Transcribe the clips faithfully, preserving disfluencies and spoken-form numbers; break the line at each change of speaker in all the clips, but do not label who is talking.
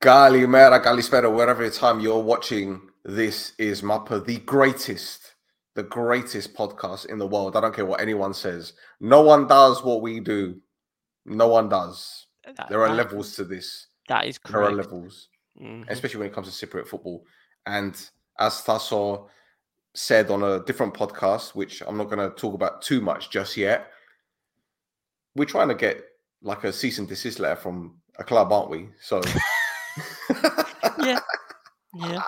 Kalimera, Kalispera, wherever time you're watching, this is Mappa, the greatest, the greatest podcast in the world. I don't care what anyone says. No one does what we do. No one does.
That,
there are
that,
levels to this.
That is correct.
There are levels,
mm-hmm.
especially when it comes to Cypriot football. And as Tasso said on a different podcast, which I'm not going to talk about too much just yet, we're trying to get like a cease and desist letter from a club, aren't we? So...
yeah, yeah.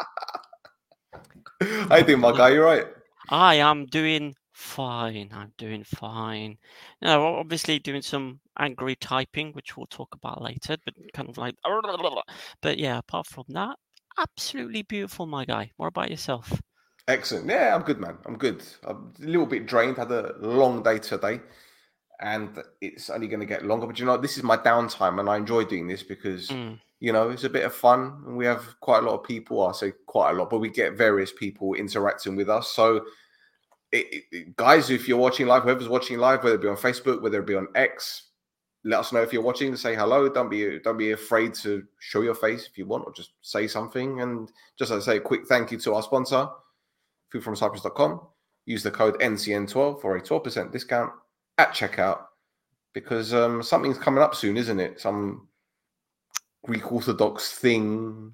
How you doing, my guy? You right?
I am doing fine. I'm doing fine. Now, obviously, doing some angry typing, which we'll talk about later. But kind of like, but yeah. Apart from that, absolutely beautiful, my guy. What about yourself?
Excellent. Yeah, I'm good, man. I'm good. I'm a little bit drained. Had a long day today, and it's only going to get longer. But you know, this is my downtime, and I enjoy doing this because.
Mm.
You know, it's a bit of fun, and we have quite a lot of people. I say quite a lot, but we get various people interacting with us. So, it, it, guys, if you're watching live, whoever's watching live, whether it be on Facebook, whether it be on X, let us know if you're watching. Say hello. Don't be don't be afraid to show your face if you want, or just say something. And just as I say, a quick thank you to our sponsor, food from cyprus dot com. Use the code N C N twelve for a twelve percent discount at checkout because um, something's coming up soon, isn't it? Some Greek Orthodox thing.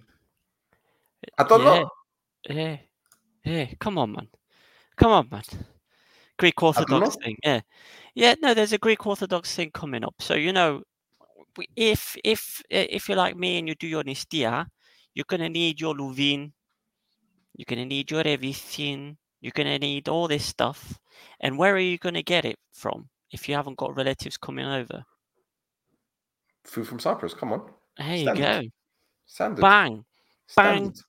I don't
yeah,
know.
Yeah, yeah. Come on, man. Come on, man. Greek Orthodox thing. Yeah, yeah. No, there's a Greek Orthodox thing coming up. So you know, if if if you're like me and you do your nistia, you're gonna need your luvin. You're gonna need your everything. You're gonna need all this stuff. And where are you gonna get it from if you haven't got relatives coming over?
Food from Cyprus. Come on.
There
Standard.
you go.
Standard.
Bang.
Standard.
Bang.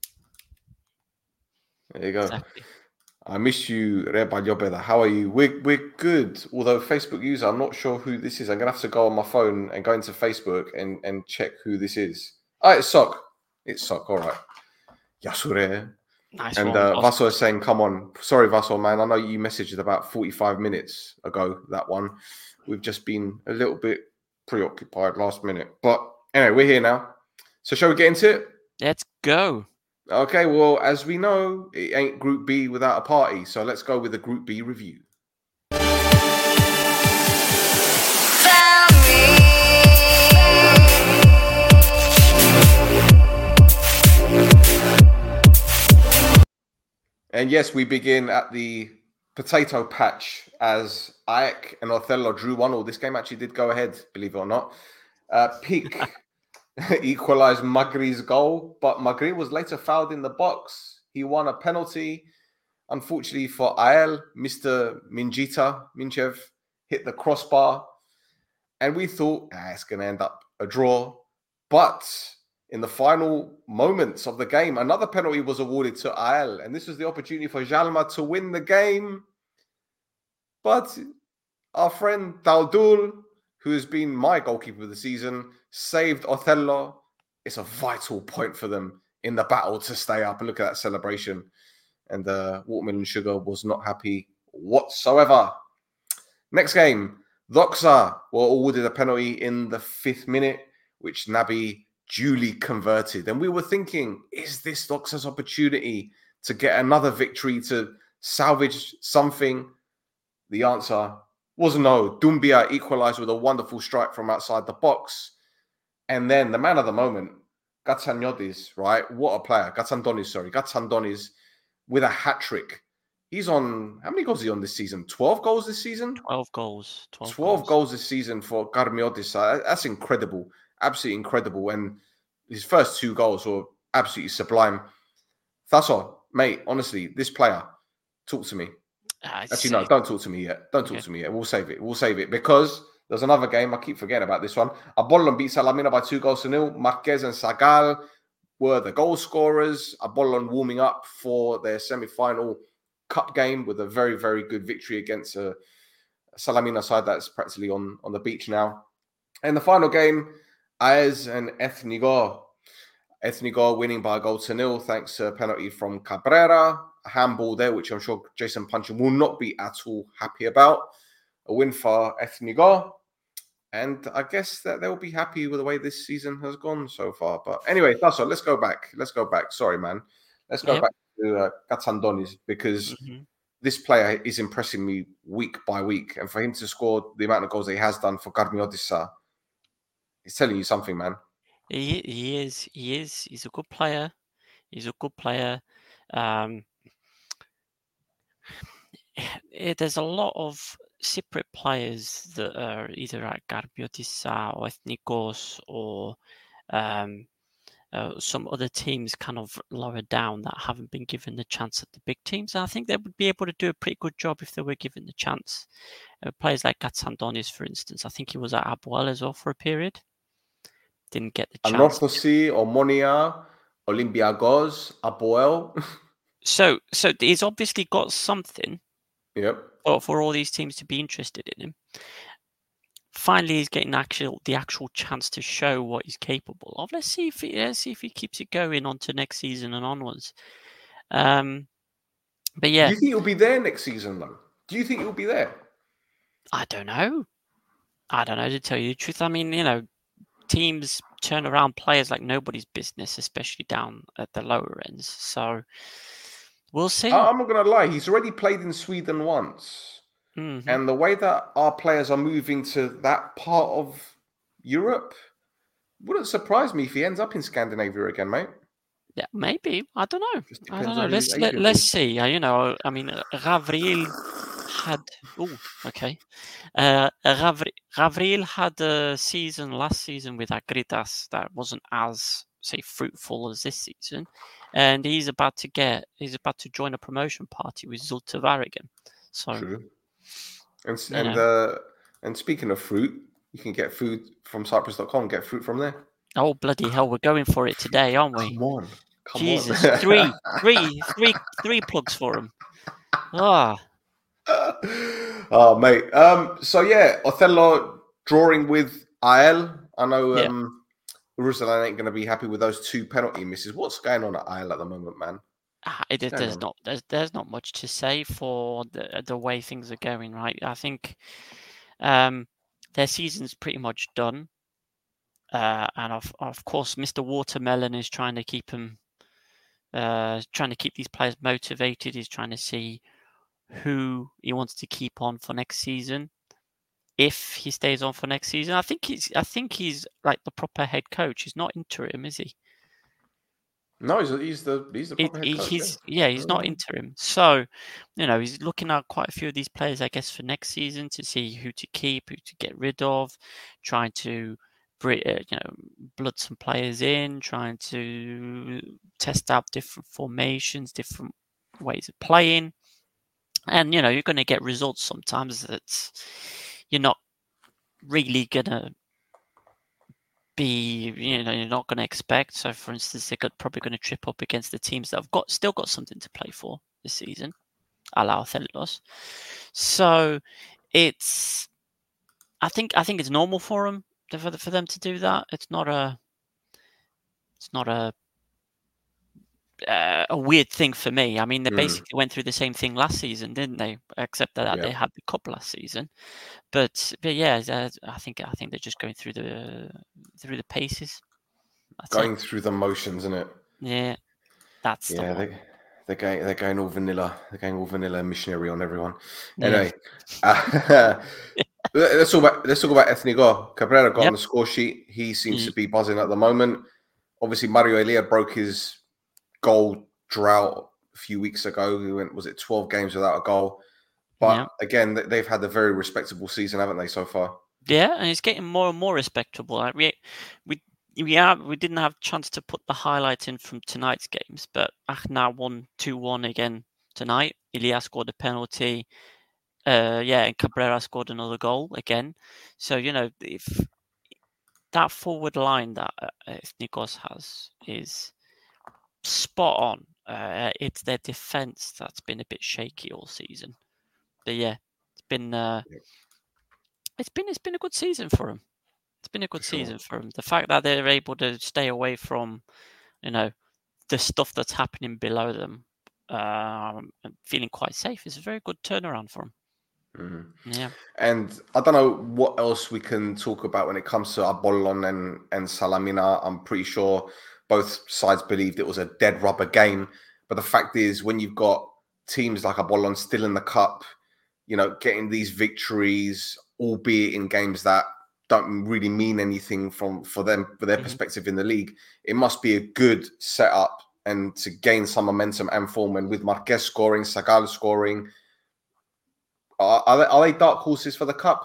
There you go.
Exactly.
I miss you, Reba Yobeda. How are you? We're, we're good. Although Facebook user, I'm not sure who this is. I'm going to have to go on my phone and go into Facebook and, and check who this is. Oh, it's Sok. It's Sok. All right. Yasure.
Nice
and
one,
uh, Vaso is saying, come on. Sorry, Vaso, man. I know you messaged it about forty-five minutes ago, that one. We've just been a little bit preoccupied last minute. But anyway, we're here now. So shall we get into it?
Let's go.
Okay, well, as we know, it ain't Group B without a party. So let's go with the Group B review. And yes, we begin at the potato patch as Ajax and Othello drew one all. This game actually did go ahead, believe it or not. Uh, Peak equalized Magri's goal, but Magri was later fouled in the box. He won a penalty. Unfortunately for A L, Mister Minjita, Minchev, hit the crossbar. And we thought, ah, it's going to end up a draw. But in the final moments of the game, another penalty was awarded to A L. And this was the opportunity for Jalma to win the game. But our friend Daldul, who has been my goalkeeper of the season, saved Othello. It's a vital point for them in the battle to stay up. And look at that celebration. And uh, Watermelon Sugar was not happy whatsoever. Next game, Doxa were awarded a penalty in the fifth minute, which Naby duly converted. And we were thinking, is this Doxa's opportunity to get another victory, to salvage something? The answer was no. Dumbia equalized with a wonderful strike from outside the box. And then the man of the moment, Gatsanodis, right? What a player. Gatsandonis, sorry. Gatsandonis with a hat-trick. He's on, how many goals is he on this season? twelve goals this season?
twelve goals. twelve,
twelve
goals.
goals this season for Karmiotis. That's incredible. Absolutely incredible. And his first two goals were absolutely sublime. Thasso, mate, honestly, this player, talk to me.
Uh,
Actually, no, don't talk to me yet. Don't talk okay. to me yet. We'll save it. We'll save it because there's another game. I keep forgetting about this one. Apollon beat Salamina by two goals to nil. Marquez and Sagal were the goal scorers. Apollon warming up for their semi-final cup game with a very, very good victory against a Salamina side that's practically on, on the beach now. And the final game, Aez and Ethnigor. Ethnigor winning by a goal to nil thanks to a penalty from Cabrera. A handball there, which I'm sure Jason Punchin will not be at all happy about. A win for Ethnigor. And I guess that they'll be happy with the way this season has gone so far. But anyway, Tasso, let's go back. Let's go back. Sorry, man. Let's go
Yep.
back to uh, Katsandonis because
Mm-hmm.
this player is impressing me week by week. And for him to score the amount of goals that he has done for Karmiotissa, he's telling you something, man.
He, he is. He is. He's a good player. He's a good player. Um, it, there's a lot of Cypriot players that are either at Karmiotissa or Ethnikos or um, uh, some other teams kind of lower down that haven't been given the chance at the big teams. And I think they would be able to do a pretty good job if they were given the chance. Uh, players like Katsandonis, for instance, I think he was at Apoel as well for a period. Didn't get the chance.
Anorthosis, Omonia, Olympiacos, Apoel.
So, so he's obviously got something.
Yep.
For, for all these teams to be interested in him. Finally, he's getting actual the actual chance to show what he's capable of. Let's see if he let's see if he keeps it going on to next season and onwards. Um, but yeah,
Do you think he'll be there next season, though? Do you think he'll be there?
I don't know. I don't know, to tell you the truth. I mean, you know, teams turn around players like nobody's business, especially down at the lower ends. So we'll see.
I'm not going to lie. He's already played in Sweden once.
Mm-hmm.
And the way that our players are moving to that part of Europe wouldn't surprise me if he ends up in Scandinavia again, mate.
Yeah, maybe. I don't know.
Just
I
depends
don't know.
on who
Let's
his
let,
agent
let's
is.
see. Uh, you know, I mean, uh, Gavril had. Oh, okay. Uh, Gavri- Gavril had a season last season with Agridas that wasn't as say fruitful as this season, and he's about to get. He's about to join a promotion party with Zulte Waregem. So
True. And
you
and
know.
uh, and speaking of fruit, you can get food from Cyprus dot com. Get fruit from there.
Oh bloody hell! We're going for it today, aren't we?
Come on, come
Jesus,
on.
three, three, three, three plugs for him. Ah.
Oh, mate. Um. So yeah, Othello drawing with A L. I know.
Yeah.
Um. Ruslan ain't going to be happy with those two penalty misses. What's going on at A L at the moment, man?
Ah, it,
What's going
there's
on?
not there's there's not much to say for the the way things are going, right? I think um, their season's pretty much done, uh, and of of course, Mister Watermelon is trying to keep them, uh, trying to keep these players motivated. He's trying to see who he wants to keep on for next season. If he stays on for next season, I think he's I think he's like the proper head coach. He's not interim, is he?
No, he's, he's the he's the
He,
proper head
he,
coach.
he's
yeah.
yeah, he's not interim. So, you know, he's looking at quite a few of these players, I guess, for next season to see who to keep, who to get rid of, trying to bring, uh, you know, blood some players in, trying to test out different formations, different ways of playing, and you know, you're going to get results sometimes that you're not really gonna be, you know, you're not going to expect. So, for instance, they're probably going to trip up against the teams that have got still got something to play for this season, a la Othellos. So, it's, I think, I think it's normal for them for, for them to do that. It's not a, it's not a, uh, a weird thing for me. I mean, they
Mm.
basically went through the same thing last season, didn't they? Except that
Yeah.
they had the cup last season. But but yeah, uh, I think I think they're just going through the through the paces. That's
Going
it.
through the motions, isn't it?
Yeah, that's
yeah.
the one.
They they're going they're going all vanilla. They're going all vanilla missionary on everyone.
Yeah.
Anyway, uh, let's talk about let's talk about Ethnigo. Cabrera got
Yep.
on the score sheet. He seems
He-
to be buzzing at the moment. Obviously, Mario Elia broke his goal drought a few weeks ago. He went, was it twelve games without a goal? But
Yeah.
again, th- they've had a very respectable season, haven't they, so far?
Yeah, and it's getting more and more respectable. Like we we we have we didn't have a chance to put the highlights in from tonight's games, but Achna won two one again tonight. Ilya scored a penalty. Uh, yeah, and Cabrera scored another goal again. So you know, if that forward line that uh, Nikos has is spot on. Uh, it's their defense that's been a bit shaky all season. But yeah, it's been uh,
Yep.
it's been it's been a good season for them. It's been a good
For sure.
season for them. The fact that they're able to stay away from, you know, the stuff that's happening below them, um, and feeling quite safe is a very good turnaround for them.
Mm-hmm.
Yeah.
And I don't know what else we can talk about when it comes to Apollon and, and Salamina. I'm pretty sure both sides believed it was a dead rubber game. But the fact is, when you've got teams like Apollon still in the cup, you know, getting these victories, albeit in games that don't really mean anything from for them, for their mm-hmm. perspective in the league, it must be a good setup and to gain some momentum and form. And with Marquez scoring, Sagal scoring, are, are, they, are they dark horses for the cup?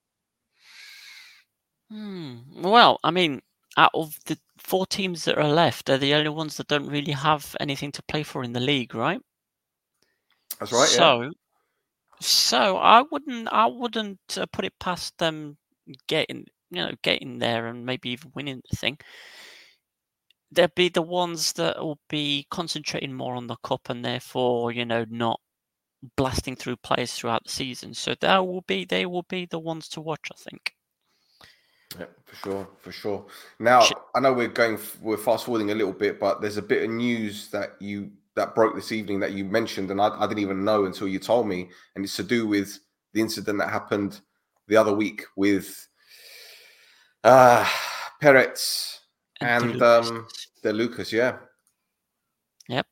Hmm. Well, I mean, out of the four teams that are left, they're the only ones that don't really have anything to play for in the league, right?
That's right.
So,
yeah.
so I wouldn't, I wouldn't uh, put it past them getting, you know, getting there and maybe even winning the thing. They'll be the ones that will be concentrating more on the cup and therefore, you know, not blasting through players throughout the season. So that will be, they will be the ones to watch, I think.
Yeah, for sure, for sure. Now, I know we're going, we're fast forwarding a little bit, but there's a bit of news that you that broke this evening that you mentioned, and I, I didn't even know until you told me, and it's to do with the incident that happened the other week with uh, Peretz and, and De um, De Lucas. Yeah.
Yep.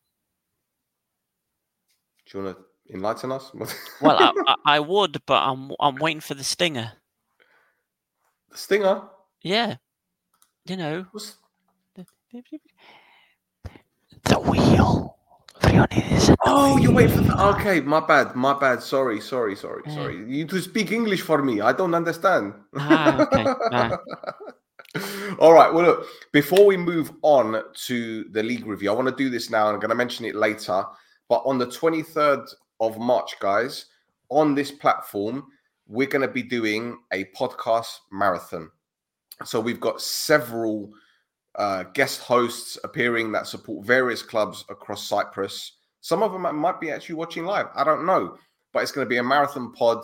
Do you want to enlighten us?
Well, I, I, I would, but I'm I'm waiting for the stinger.
The stinger?
Yeah. You know.
What's...
The wheel.
Oh, you wait for the... Okay, my bad, my bad. Sorry, sorry, sorry, yeah. sorry. You to speak English for me. I don't understand.
Ah, okay. Nah.
All right. Well, look, before we move on to the league review, I want to do this now. And I'm going to mention it later. But on the twenty-third of March, guys, on this platform, we're going to be doing a podcast marathon. So we've got several uh, guest hosts appearing that support various clubs across Cyprus. Some of them might be actually watching live. I don't know. But it's going to be a marathon pod.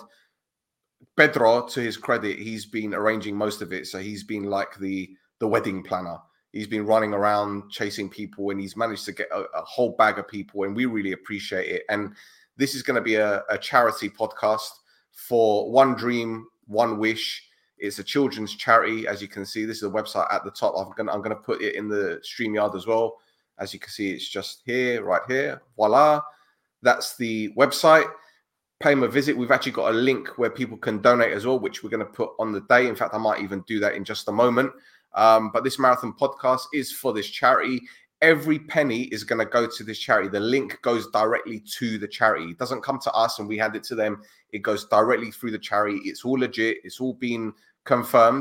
Pedro, to his credit, he's been arranging most of it. So he's been like the, the wedding planner. He's been running around chasing people, and he's managed to get a, a whole bag of people, and we really appreciate it. And this is going to be a, a charity podcast for One Dream, One Wish. It's a children's charity, as you can see. This is a website at the top. I'm going I'm going to put it in the StreamYard as well. As you can see, it's just here, right here. Voila. That's the website. Pay them a visit. We've actually got a link where people can donate as well, which we're going to put on the day. In fact, I might even do that in just a moment. Um, but this marathon podcast is for this charity. Every penny is going to go to this charity. The link goes directly to the charity. It doesn't come to us and we hand it to them. It goes directly through the charity. It's all legit. It's all been confirmed.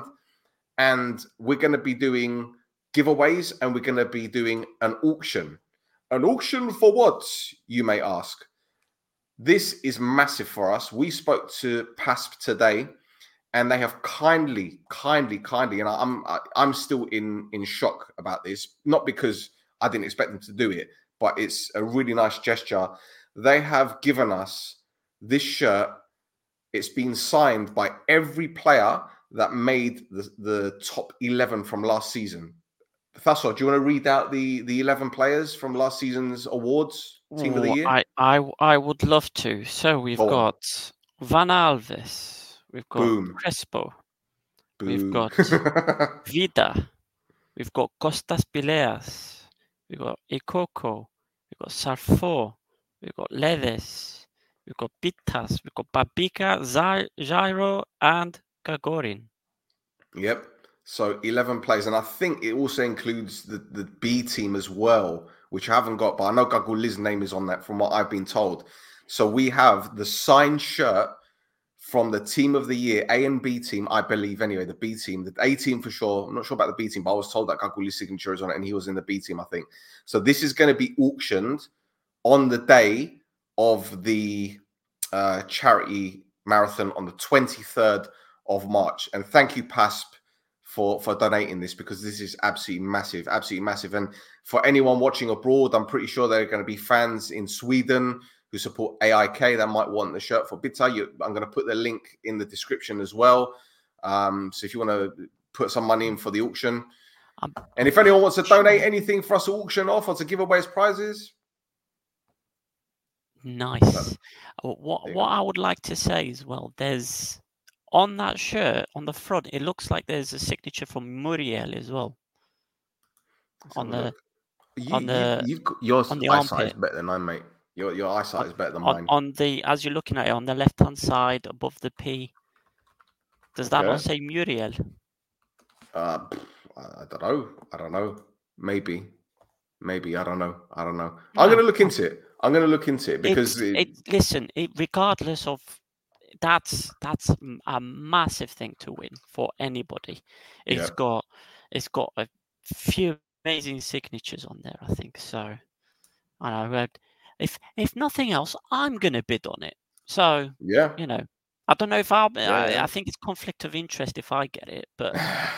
And we're going to be doing giveaways, and we're going to be doing an auction. An auction for what, you may ask? This is massive for us. We spoke to P A S P today, and they have kindly, kindly, kindly, and I'm I'm still in in shock about this. Not because I didn't expect them to do it, but it's a really nice gesture. They have given us this shirt. It's been signed by every player that made the, the top eleven from last season. Thasso, do you want to read out the, the eleven players from last season's awards, Team
Ooh,
of the Year?
I, I, I would love to. So we've Go got on. Van Alves. We've got
Boom.
Crespo.
Boom.
We've got Vida. We've got Costas Pileas. We've got Ikoko. We've got Sarfo. We've got Ledes. We've got Pitas. We've got Babika, Jairo, and Gagorin.
Yep. So eleven players. And I think it also includes the, the B team as well, which I haven't got, but I know Gaguli's name is on that from what I've been told. So we have the signed shirt from the Team of the Year, A and B team, I believe anyway, the B team. The A team for sure. I'm not sure about the B team, but I was told that Gaguli's signature is on it and he was in the B team, I think. So this is going to be auctioned on the day of the uh, charity marathon on the twenty-third of March. And thank you, P A S P, for, for donating this, because this is absolutely massive, absolutely massive. And for anyone watching abroad, I'm pretty sure there are going to be fans in Sweden who support A I K that might want the shirt for Bita. You, I'm going to put the link in the description as well. Um, so if you want to put some money in for the auction. Um, and if anyone wants to donate anything for us to auction off or to give away as prizes.
Nice. But what what I would like to say as well, there's on that shirt on the front, it looks like there's a signature from Muriel as well.
Let's
on
have a
the
look. You,
on the
you, you've got, your
on the
eyesight is
armpit.
better than mine, mate. Your your eyesight
on,
is better than
on,
mine.
on the as you're looking at it on the left hand side above the P. Does that
Okay.
not say Muriel?
Uh, I don't know. I don't know. Maybe. Maybe. I don't know. I don't know.
No,
I'm going to look
no.
into it. I'm going to look into it because
It's,
it,
it, listen, it, regardless of that's that's a massive thing to win for anybody. It's
Yeah.
got it's got a few amazing signatures on there, I think. So I know if if nothing else, I'm going to bid on it. So
yeah.
you know, I don't know if I'll.
Yeah,
I,
yeah.
I think it's conflict of interest if I get it, but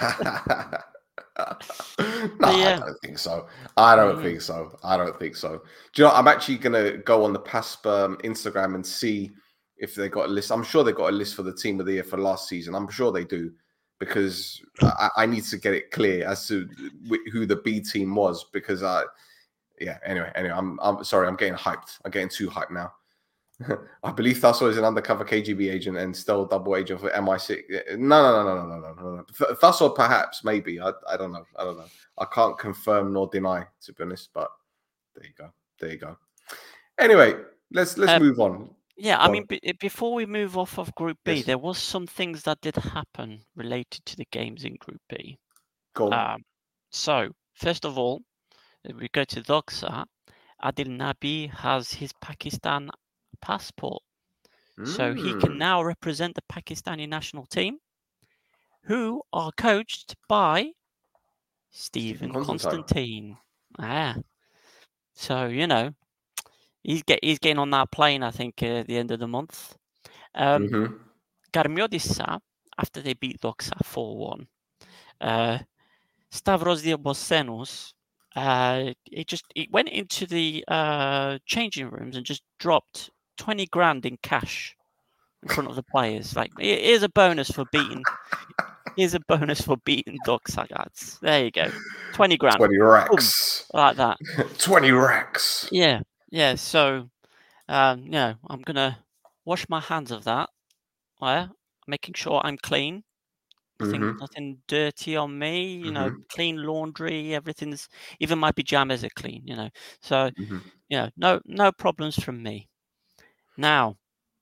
no,
yeah.
I don't think so. I don't
Mm.
think so. I don't think so. Do you know? I'm actually gonna go on the P A S P um, Instagram and see if they got a list. I'm sure they got a list for the team of the year for last season. I'm sure they do because I, I need to get it clear as to who the B team was because I. Yeah. Anyway, anyway, I'm I'm sorry. I'm getting hyped. I'm getting too hyped now. I believe Thussell is an undercover K G B agent and still double agent for M I six. No, no, no, no, no, no, no, no. Thussell perhaps, maybe. I, I don't know. I don't know. I can't confirm nor deny, to be honest. But there you go. There you go. Anyway, let's let's
Um,
move on.
Yeah,
Go
I
on.
mean, b- before we move off of Group B,
Yes.
there was some things that did happen related to the games in Group B.
Go on.
Um, so, first of all, if we go to Doxa, Adil Nabi has his Pakistan passport. So he can
Mm.
now represent the Pakistani national team, who are coached by Stephen
Stephen Constantine.
Constantine. Ah, so you know, he's get he's getting on that plane. I think uh, at the end of the month. Um,
Mm-hmm.
Garmiodissa, after they beat Doxa four one, uh, Stavros Diabosenos, uh, he just he went into the uh, changing rooms and just dropped twenty grand in cash in front of the players. Like, here's a bonus for beating. Here's a bonus for beating Doxa, lads. There you go, twenty grand.
twenty racks.
Boom, like that.
twenty racks.
Yeah, yeah. So, um, you know, I'm gonna wash my hands of that. Yeah, making sure I'm clean. Nothing,
Mm-hmm.
nothing dirty on me. You know,
Mm-hmm.
clean laundry. Everything's, even my pajamas are clean. You know, so
Mm-hmm.
you know, no, no problems from me. Now,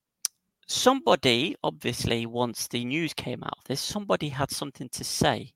somebody obviously, once the news came out, this somebody had something to say.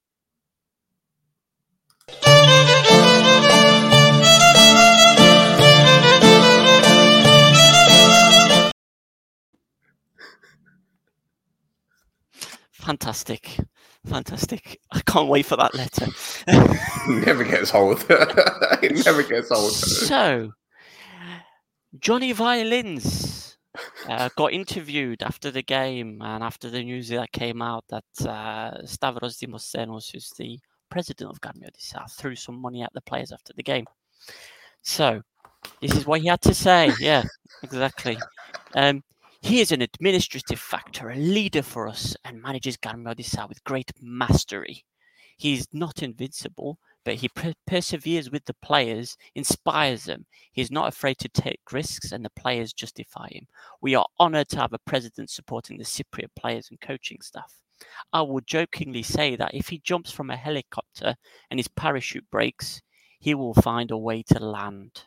Fantastic. Fantastic. I can't wait for that letter.
Never gets old. It never gets old.
So, Johnny Violins uh, got interviewed after the game and after the news that came out that uh, Stavros Diabosenos, who's the president of Garmiodissa, threw some money at the players after the game. So, this is what he had to say. Yeah, exactly. Um, he is an administrative factor, a leader for us, and manages Garmiodissa with great mastery. He's not invincible, but he per- perseveres with the players, inspires them. He's not afraid to take risks, and the players justify him. We are honoured to have a president supporting the Cypriot players and coaching staff. I would jokingly say that if he jumps from a helicopter and his parachute breaks, he will find a way to land.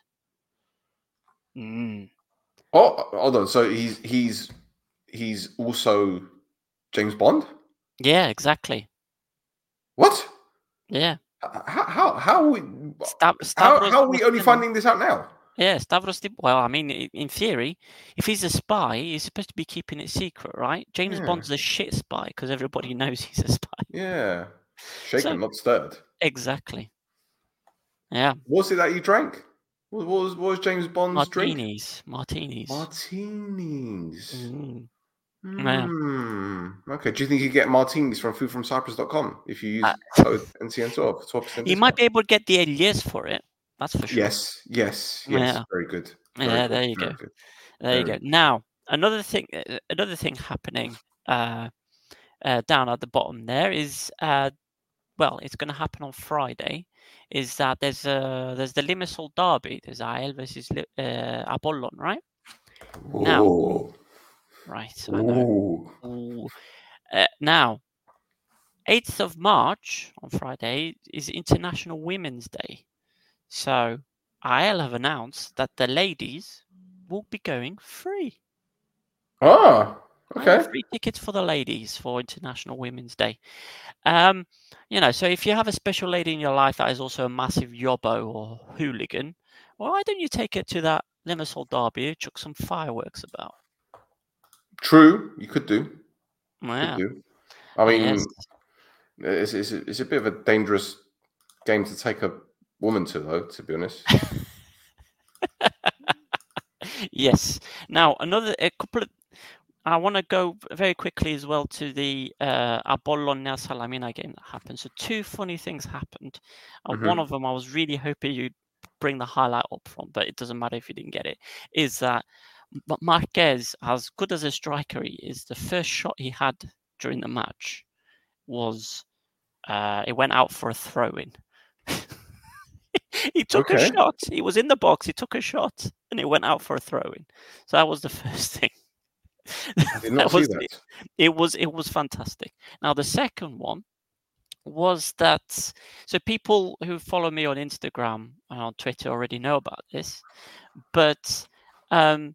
Mm.
Oh, hold on. So he's he's he's also James Bond?
Yeah, exactly.
What?
Yeah.
How how how are we,
Stav-
how,
Stavros
how are we only
Diabosenos-
finding this out now?
Yeah, Stavros. Di- Well, I mean, i- in theory, if he's a spy, he's supposed to be keeping it secret, right? James
Yeah.
Bond's a shit spy because everybody knows he's a spy.
Yeah. Shaken,
So-
not stirred.
Exactly. Yeah.
What was it that you drank? What what was what was James Bond's drink?
Martinis. Martinis.
Martinis.
Mm. Yeah.
Mm. Okay. Do you think you get martinis from food from cyprus dot com if you use
Uh,
code N C N twelve? twelve percent
You might be able to get the Elias for it. That's for sure.
Yes, yes, yes.
Yeah.
Very good. Very
Yeah,
good,
there you
very
go.
good.
There you
Very
go. Now, another thing, uh, another thing happening uh, uh, down at the bottom there is, uh, well, it's going to happen on Friday. Is that there's a there's the Limassol derby. There's A E L versus Li- uh, Apollon, right? Now,
Ooh.
right, I know. Ooh. Uh, now, eighth of March on Friday is International Women's Day. So I L have announced that the ladies will be going free.
Ah, okay.
Yeah, free tickets for the ladies for International Women's Day. Um, you know, so if you have a special lady in your life that is also a massive yobbo or hooligan, well, why don't you take it to that Limassol derby, chuck some fireworks about?
True, you could do.
Yeah.
Could do. I mean,
Yes.
it's, it's, it's a bit of a dangerous game to take a woman to, though, to be honest.
Yes. Now, another a couple of. I want to go very quickly as well to the uh, Apollon Nea Salamina game that happened. So two funny things happened. Uh,
Mhm.
One of them I was really hoping you'd bring the highlight up from, but it doesn't matter if you didn't get it, is that M- Marquez, as good as a striker he is, the first shot he had during the match was uh, it went out for a throw-in. He took a
Okay.
shot. He was in the box. He took a shot, and it went out for a throw-in. So that was the first thing.
I did not
That
see
was
that.
it. It was it was fantastic. Now the second one was that so people who follow me on Instagram and on Twitter already know about this, but um,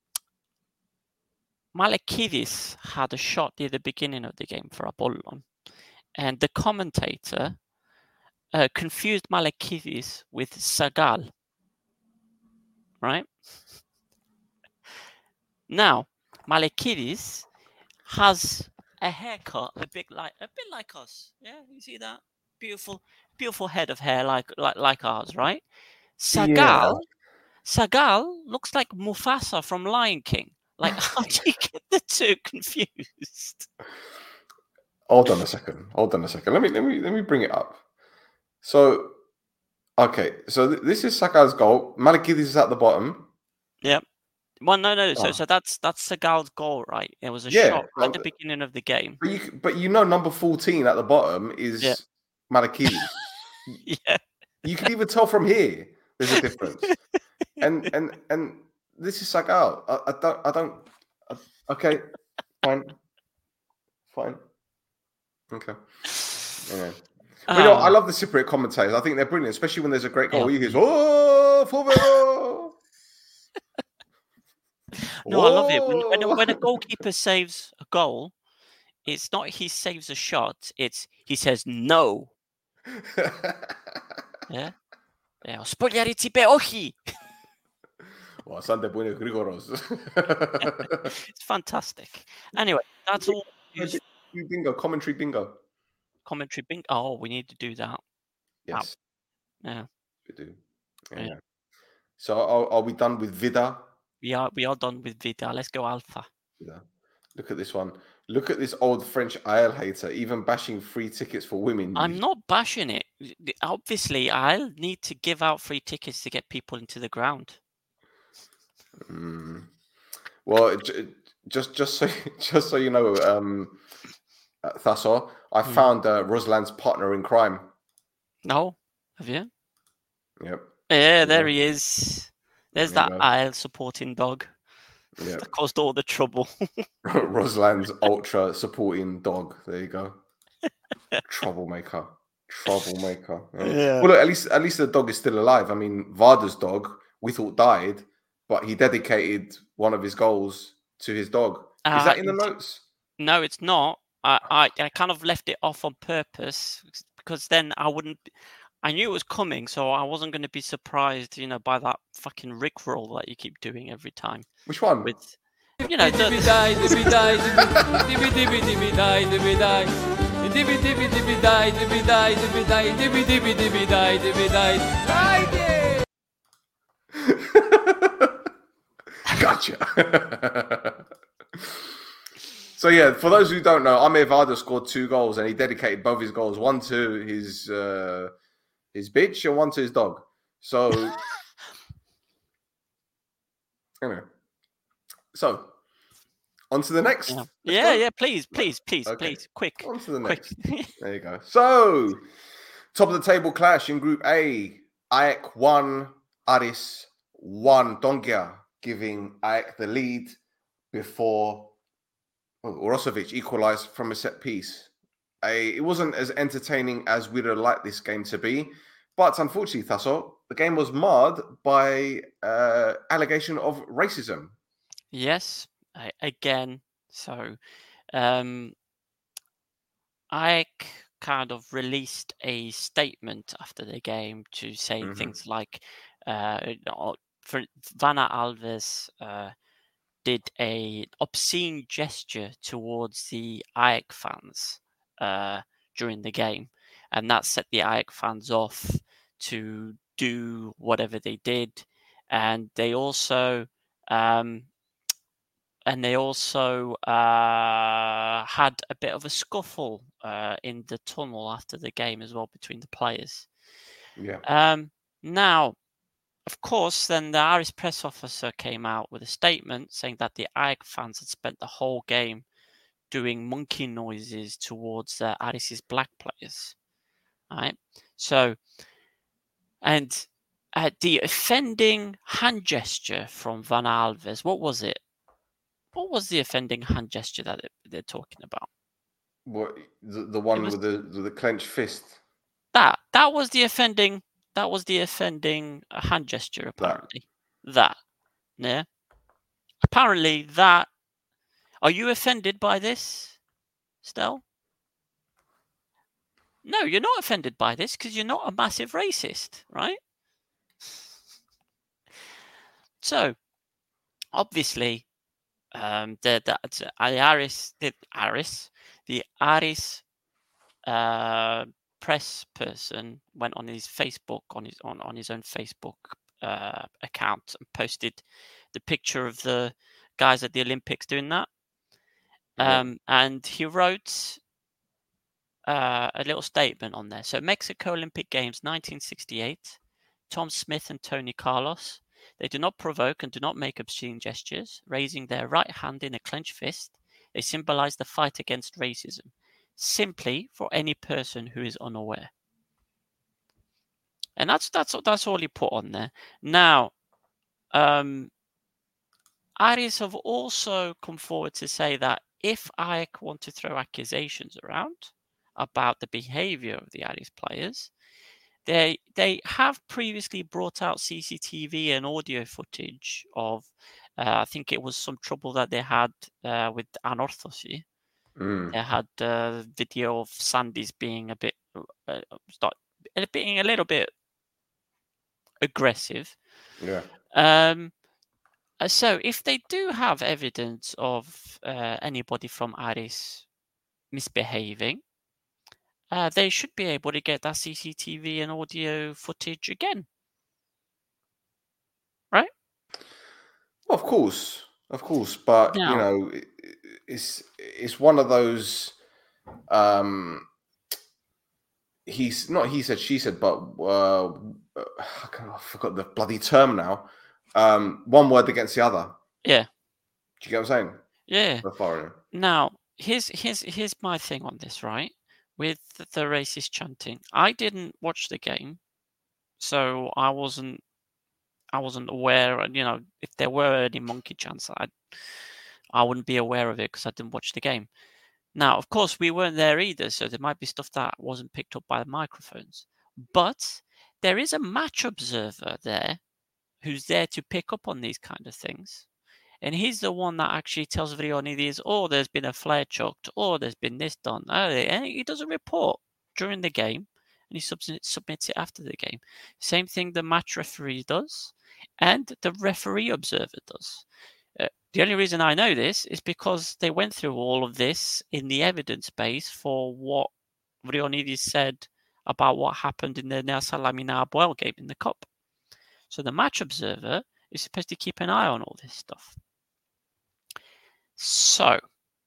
Malakidis had a shot near the beginning of the game for Apollon, and the commentator uh, confused Malakidis with Sagal. Right now, Malakidis has a haircut a bit like a bit like us. Yeah, you see that beautiful, beautiful head of hair like like like ours, right?
Yeah.
Sagal, Sagal looks like Mufasa from Lion King. Like, how do you get the two confused?
Hold on a second. Hold on a second. Let me let me let me bring it up. So, okay. So th- this is Saka's goal. Malakidis is at the bottom.
Yep. Well, no, no. So,
Ah.
so that's that's Sagal's goal, right? It was a
Yeah,
shot at
um,
the beginning of the game.
But you c- but you know number fourteen at the bottom is
Yeah.
Malakidis.
Yeah.
You can even tell from here there's a difference. and and and this is Sakal. I, I don't I don't I, okay, fine. Fine. Okay. Yeah. But you know, I
Um,
love the Cypriot commentators. I think they're brilliant, especially when there's a great goal.
yeah.
You hear, oh, Fubero!
No, I love it. When, when, a- when a goalkeeper saves a goal, it's not he saves a shot, it's he says no. Yeah? Yeah. Spogliariti pe ochi.
Well, Sunday Bueno Grigoros.
It's fantastic. Anyway, that's all news.
Bingo, commentary bingo.
Commentary bingo. Oh, we need to do that.
Yes,
Yeah.
we do. Yeah.
Yeah.
So are, are we done with Vida?
We are we are done with Vida. Let's go Alpha.
Yeah. Look at this one. Look at this old French I L hater, even bashing free tickets for women.
I'm not bashing it. Obviously, I'll need to give out free tickets to get people into the ground.
Mm. Well, j- just just so just so you know, um, Thasso, I
Mm.
found uh, Rosland's partner in crime.
No, have you?
Yep.
Yeah, there he is. There's
There
that
you go.
Isle supporting dog.
Yeah.
That caused all the trouble.
Rosland's ultra supporting dog. There you go. Troublemaker. Troublemaker. Yeah.
Yeah.
Well, look, at least at least the dog is still alive. I mean, Varda's dog we thought died, but he dedicated one of his goals to his dog. Is
Uh,
that in the
it's-
notes?
No, it's not. I, I I kind of left it off on purpose because then I wouldn't. I knew it was coming, so I wasn't going to be surprised, you know, by that fucking rickroll that you keep doing every time.
Which one?
With, you know, the,
Gotcha. So yeah, for those who don't know, Amir Varda scored two goals, and he dedicated both his goals, one to his uh, his bitch and one to his dog. So, anyway, so on to the next.
yeah,
Let's
yeah,
go.
yeah. Please, please, please,
Okay.
please, quick,
On to the
quick.
next. There you go. So, top of the table clash in Group A. A E K one, Aris one, Dongia giving Ajax the lead before well, Orosovic equalised from a set piece. I, it wasn't as entertaining as we'd have liked this game to be, but unfortunately, Tasso, the game was marred by uh, allegation of racism.
Yes, I, again. So, um, Ajax kind of released a statement after the game to say mm-hmm. things like, uh, for Vana Alves uh, did a obscene gesture towards the Ajax fans uh, during the game, and that set the Ajax fans off to do whatever they did, and they also um, and they also uh, had a bit of a scuffle uh, in the tunnel after the game as well between the players.
Yeah.
Um, now, of course, then the Aris press officer came out with a statement saying that the Ajax fans had spent the whole game doing monkey noises towards uh, Aris's black players. Right? So, and uh, the offending hand gesture from Van Alves, what was it? What was the offending hand gesture that they're talking about?
What the, the one with the the clenched fist?
That that was the offending. That was the offending hand gesture. Apparently, that, that yeah. Apparently, that. Are you offended by this, Stel? No, you're not offended by this because you're not a massive racist, right? So, obviously, um, the the, the Aris, the Aris, the Aris uh, press person went on his Facebook, on his on, on his own Facebook uh, account, and posted the picture of the guys at the Olympics doing that. Um, yeah. And he wrote uh, a little statement on there. So, Mexico Olympic Games nineteen sixty-eight, Tom Smith and Tony Carlos. They do not provoke and do not make obscene gestures. Raising their right hand in a clenched fist, they symbolize the fight against racism, simply for any person who is unaware. And that's that's that's all he put on there. Now, um, Aris have also come forward to say that if Ajax want to throw accusations around about the behavior of the Aris players, they they have previously brought out C C T V and audio footage of, uh, I think it was some trouble that they had uh, with Anorthosi.
Mm.
They had a uh, video of Sandys being a bit, uh, start, being a little bit aggressive.
Yeah.
Um. So if they do have evidence of uh, anybody from Aris misbehaving, uh, they should be able to get that C C T V and audio footage again, right?
Of course, of course, but now, you know, it, it's it's one of those. Um, he's not he said she said, but uh, I forgot the bloody term now. Um, one word against the other.
Yeah.
Do you get what I'm saying?
Yeah.
The foreigner.
Now, here's here's here's my thing on this, right? With the racist chanting, I didn't watch the game, so I wasn't I wasn't aware. You know, if there were any monkey chants, I I wouldn't be aware of it because I didn't watch the game. Now, of course, we weren't there either, so there might be stuff that wasn't picked up by the microphones. But there is a match observer there who's there to pick up on these kind of things. And he's the one that actually tells Vrionides, oh, there's been a flare chucked, oh, there's been this done. And he does a report during the game, and he submits it after the game. Same thing the match referee does, and the referee observer does. Uh, the only reason I know this is because they went through all of this in the evidence base for what Vrionides said about what happened in the Nelson Lamina Boel game in the Cup. So the match observer is supposed to keep an eye on all this stuff. So,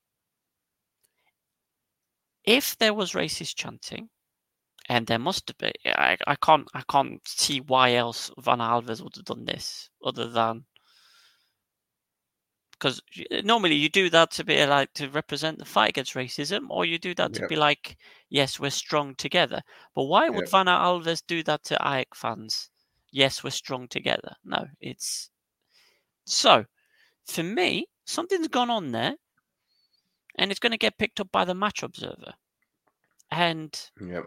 if there was racist chanting, and there must be, I, I can't I can't see why else Van Alves would have done this other than because normally you do that to be like to represent the fight against racism, or you do that to yep. be like, yes, we're strong together. But why would yep. Van Alves do that to Ajax fans? Yes, we're strong together. No, it's So, for me, something's gone on there, and it's going to get picked up by the match observer. And
yep.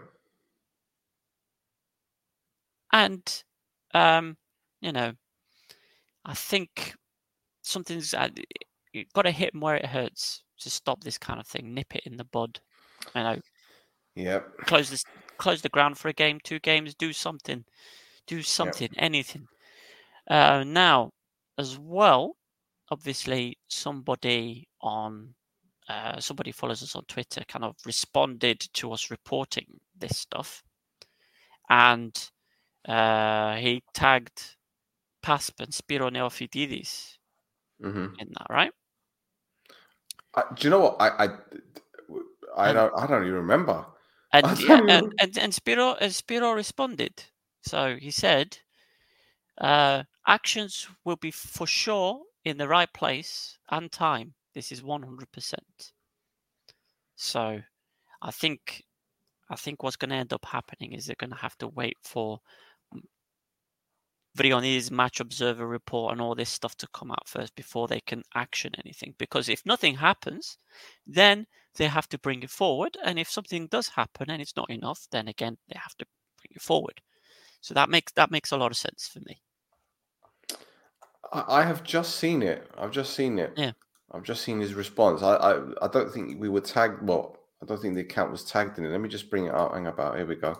and um, you know, I think something's uh, you've got to hit them where it hurts to stop this kind of thing. Nip it in the bud. You know.
Yep.
Close this. Close the ground for a game, two games. Do something. Do something.
Yep.
Anything. Uh, now, as well, obviously, somebody on uh, somebody follows us on Twitter kind of responded to us reporting this stuff, and uh, he tagged Pasp and Spiro Neofitidis
mm-hmm.
in that, right?
I, do you know what I I, I and, don't I don't even remember.
And yeah, and, and and Spiro and Spiro responded. So he said, uh, "Actions will be for sure in the right place and time. This is one hundred percent." So, I think, I think what's going to end up happening is they're going to have to wait for Vrioni's match observer report and all this stuff to come out first before they can action anything. Because if nothing happens, then they have to bring it forward. And if something does happen and it's not enough, then again they have to bring it forward. So that makes that makes a lot of sense for me.
I, I have just seen it. I've just seen it.
Yeah.
I've just seen his response. I, I, I don't think we were tagged. Well, I don't think the account was tagged in it. Let me just bring it up. Hang about. Here we go.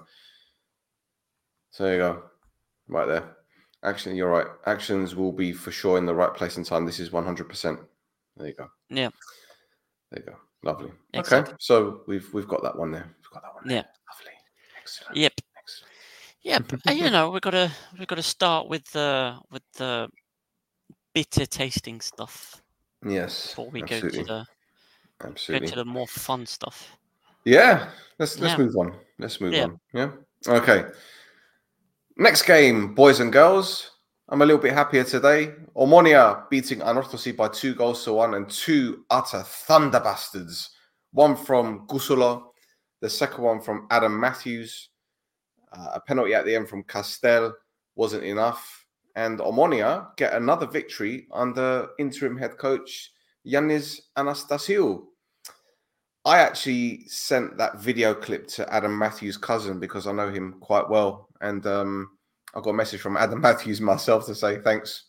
So there you go. Right there. Actually, you're right. Actions will be for sure in the right place and time. This is one hundred percent. There you go.
Yeah.
There you go. Lovely.
Exactly.
Okay. So we've we've got that one there. We've got that one there.
Yeah.
Lovely. Excellent.
Yep.
Excellent.
Yep. And, you know, we've got to we've got to start with the with the bitter tasting stuff.
Yes.
Before we
absolutely.
go to the
absolutely
go to the more fun stuff.
Yeah. Let's let's
Yeah.
move on. Let's move
Yeah.
on. Yeah. Okay. Next game, boys and girls. I'm a little bit happier today. Omonia beating Anorthosis by two goals to one, and two utter thunder bastards. One from Gusolo, the second one from Adam Matthews. Uh, a penalty at the end from Castel wasn't enough. And Omonia get another victory under interim head coach Yannis Anastasiou. I actually sent that video clip to Adam Matthews' cousin because I know him quite well. And um, I got a message from Adam Matthews myself to say thanks.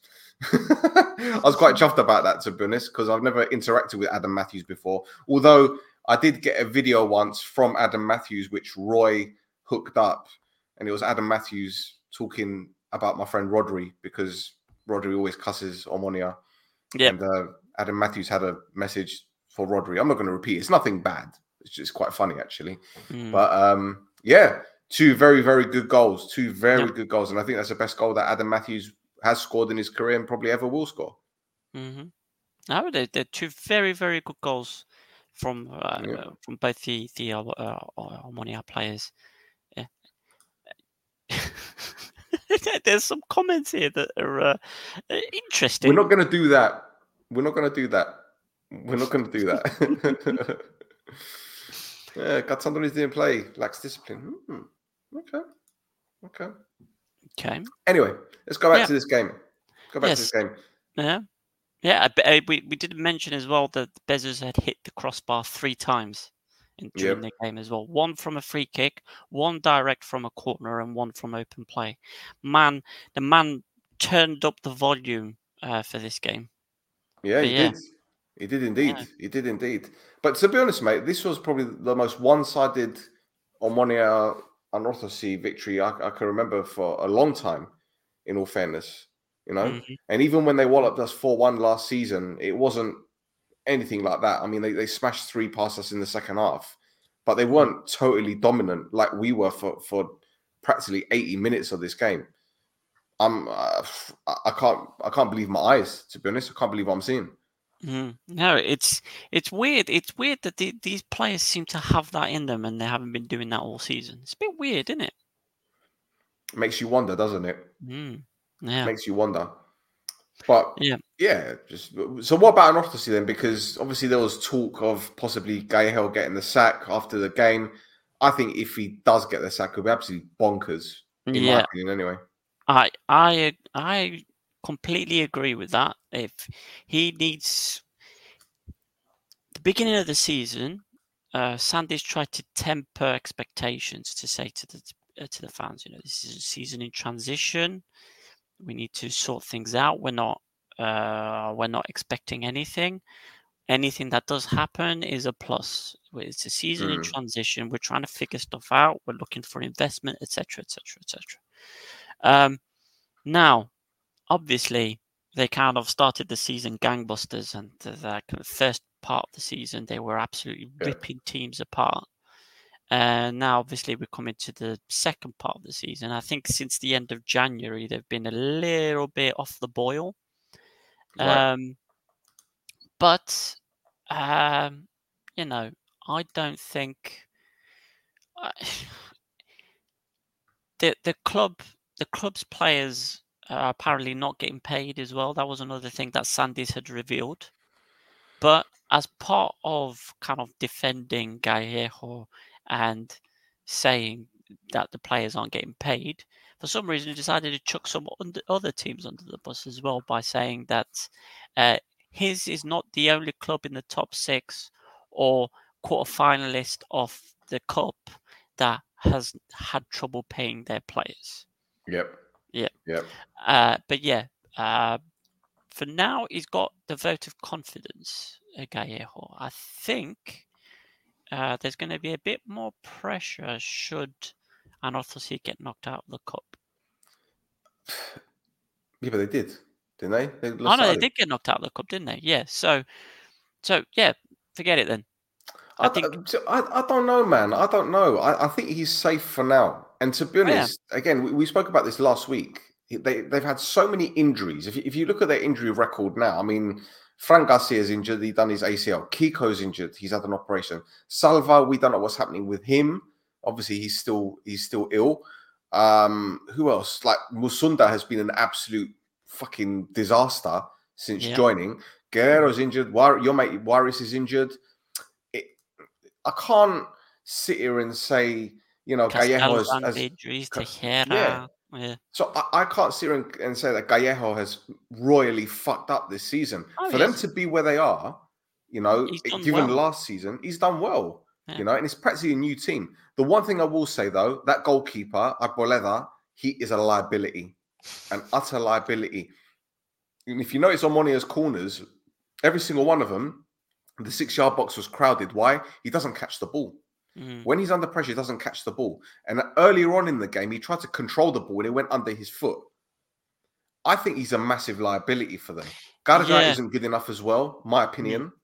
I was quite chuffed about that, to be honest, because I've never interacted with Adam Matthews before. Although I did get a video once from Adam Matthews, which Roy hooked up. And it was Adam Matthews talking about my friend Rodri, because Rodri always cusses Omonia.
Yep.
And uh, Adam Matthews had a message for Rodri. I'm not going to repeat. It's nothing bad. It's just quite funny, actually.
Mm.
But um, yeah, two very, very good goals. Two very
Yep.
good goals. And I think that's the best goal that Adam Matthews has scored in his career and probably ever will score.
Mm-hmm. No, they're, they're two very, very good goals from uh,
Yeah.
from both the the uh, uh, Omonia players. Yeah. There's some comments here that are uh, interesting.
We're not going to do that. We're not going to do that. We're not going to do that. Yeah, Katsandoulis didn't play. Lacks discipline. Hmm. Okay. Okay.
Okay.
Anyway, let's go back
Yeah.
to this game. Go back
Yes.
to this game.
Yeah. Yeah. I, I, we we did mention as well that Bezos had hit the crossbar three times in during
Yep.
the game as well. One from a free kick, one direct from a corner, and one from open play. Man, the man turned up the volume uh, for this game.
Yeah,
But
he
yeah.
did. He did indeed.
Yeah.
He did indeed. But to be honest, mate, this was probably the most one-sided Omonia Anorthosis victory I, I can remember for a long time, in all fairness. You know?
Mhm.
And even when they walloped us four one last season, it wasn't anything like that. I mean, they, they smashed three past us in the second half, but they weren't totally dominant like we were for, for practically eighty minutes of this game. I'm, uh, I can't I can't believe my eyes, to be honest. I can't believe what I'm seeing.
Mm. No, it's it's weird. It's weird that the, these players seem to have that in them, and they haven't been doing that all season. It's a bit weird, isn't it?
It makes you wonder, doesn't it?
Mm. Yeah.
Makes you wonder. But
Yeah.
yeah, just so what about Anorthosis then? Because obviously there was talk of possibly Gael getting the sack after the game. I think if he does get the sack, it'll be absolutely bonkers, in my
Yeah.
opinion, anyway.
I I I completely agree with that. If he needs the beginning of the season, uh, Sandy's tried to temper expectations to say to the uh, to the fans, you know, this is a season in transition. We need to sort things out. We're not uh, we're not expecting anything. Anything that does happen is a plus. It's a season mm. in transition. We're trying to figure stuff out. We're looking for investment, et cetera, et cetera, et cetera. Um, now, obviously, they kind of started the season gangbusters, and the, the kind of first part of the season, they were absolutely yeah. ripping teams apart. And uh, now, obviously, we're coming to the second part of the season. I think since the end of January, they've been a little bit off the boil. Right. Um, but, um, you know, I don't think uh, the the club the club's players are apparently not getting paid as well. That was another thing that Sandys had revealed. But as part of kind of defending Gallejo and saying that the players aren't getting paid, for some reason he decided to chuck some other teams under the bus as well by saying that uh, his is not the only club in the top six or quarter-finalist of the cup that has had trouble paying their players.
Yep.
Yeah.
Yep.
Uh, but yeah, uh, for now, he's got the vote of confidence, uh, Gallejo. I think uh, there's going to be a bit more pressure should Anorthosis get knocked out of the cup.
Yeah, but they did, didn't they? they
oh, no, they did get knocked out of the cup, didn't they? Yeah, so, so yeah, forget it then.
I, I think I, I don't know, man. I don't know. I, I think he's safe for now. And to be honest, oh, yeah. again, we, we spoke about this last week. They, they've had so many injuries. If you, if you look at their injury record now, I mean, Frank Garcia's injured. He's done his A C L. Kiko's injured. He's had an operation. Salva, we don't know what's happening with him. Obviously, he's still he's still ill. Um, who else? Like Musunda has been an absolute fucking disaster since yeah. joining. Guerrero's injured. Your mate Waris is injured. It, I can't sit here and say, you know, Gallejo has, has
injuries. Yeah.
Yeah. So I, I can't sit here and, and say that Gallejo has royally fucked up this season. Oh, For yes. them to be where they are, you know, given well. last season, he's done well. Yeah. You know, and it's practically a new team. The one thing I will say though, that goalkeeper, Arboleda, he is a liability, an utter liability. And if you notice on Monia's corners, every single one of them, the six-yard box was crowded. Why? He doesn't catch the ball. Mm. When he's under pressure, he doesn't catch the ball. And earlier on in the game, he tried to control the ball and it went under his foot. I think he's a massive liability for them. Garga yeah. isn't good enough as well, my opinion. Mm.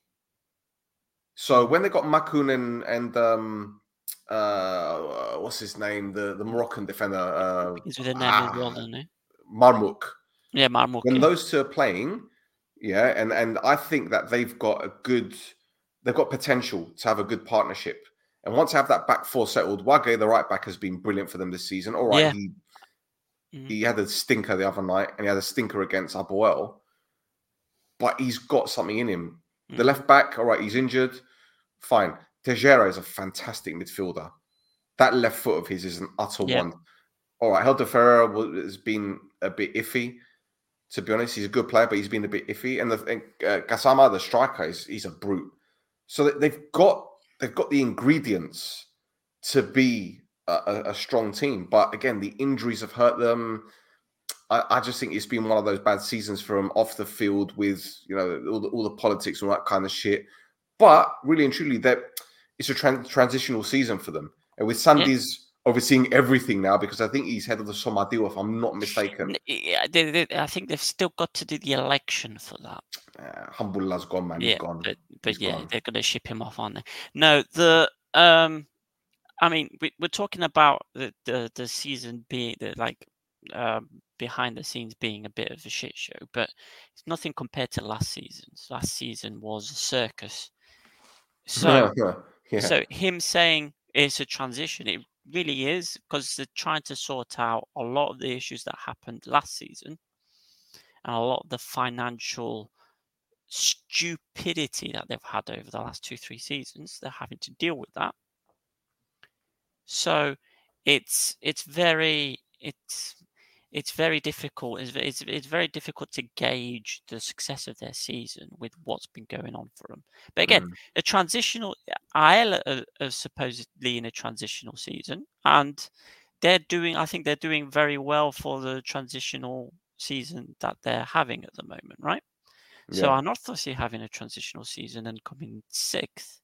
So when they got Makun and, and um, uh, what's his name? The, the Moroccan defender. Uh,
he's with a name ah, as well, doesn't he?
Marmouk.
Yeah, Marmouk.
When
yeah.
those two are playing, yeah, and, and I think that they've got a good, they've got potential to have a good partnership. And once they have that back four settled, Wage, the right back, has been brilliant for them this season. All right, yeah. he mm-hmm. he had a stinker the other night, and he had a stinker against Apoel. But he's got something in him. Mm-hmm. The left back, all right, he's injured. Fine. Tejera is a fantastic midfielder. That left foot of his is an utter yeah. one. All right, Helder Ferreira has been a bit iffy. To be honest, he's a good player, but he's been a bit iffy. And the and, uh, Gassama, the striker, is he's a brute. So they've got they've got the ingredients to be a, a strong team. But again, the injuries have hurt them. I, I just think it's been one of those bad seasons for them off the field with, you know, all the, all the politics and all that kind of shit. But really and truly, that it's a trans- transitional season for them. And with Sandy's yeah. overseeing everything now, because I think he's head of the Somadil, if I'm not mistaken.
Yeah, they, they, I think they've still got to do the election for that.
Uh, Hambullah's gone, man.
Yeah,
he's gone.
But, but
he's
yeah,
gone.
they're going to ship him off, aren't they? No, the um, I mean, we, we're talking about the, the, the season being the like um, behind the scenes being a bit of a shit show, but it's nothing compared to last season. Last season was a circus. So,
yeah, yeah.
so him saying it's a transition, it really is, because they're trying to sort out a lot of the issues that happened last season and a lot of the financial stupidity that they've had over the last two, three seasons. They're having to deal with that. So it's it's very it's it's very difficult. It's, it's it's very difficult to gauge the success of their season with what's been going on for them. But again, mm. a transitional, I L are, are supposedly in a transitional season, and they're doing. I think they're doing very well for the transitional season that they're having at the moment, right? Yeah. So Anorthosis having a transitional season and coming sixth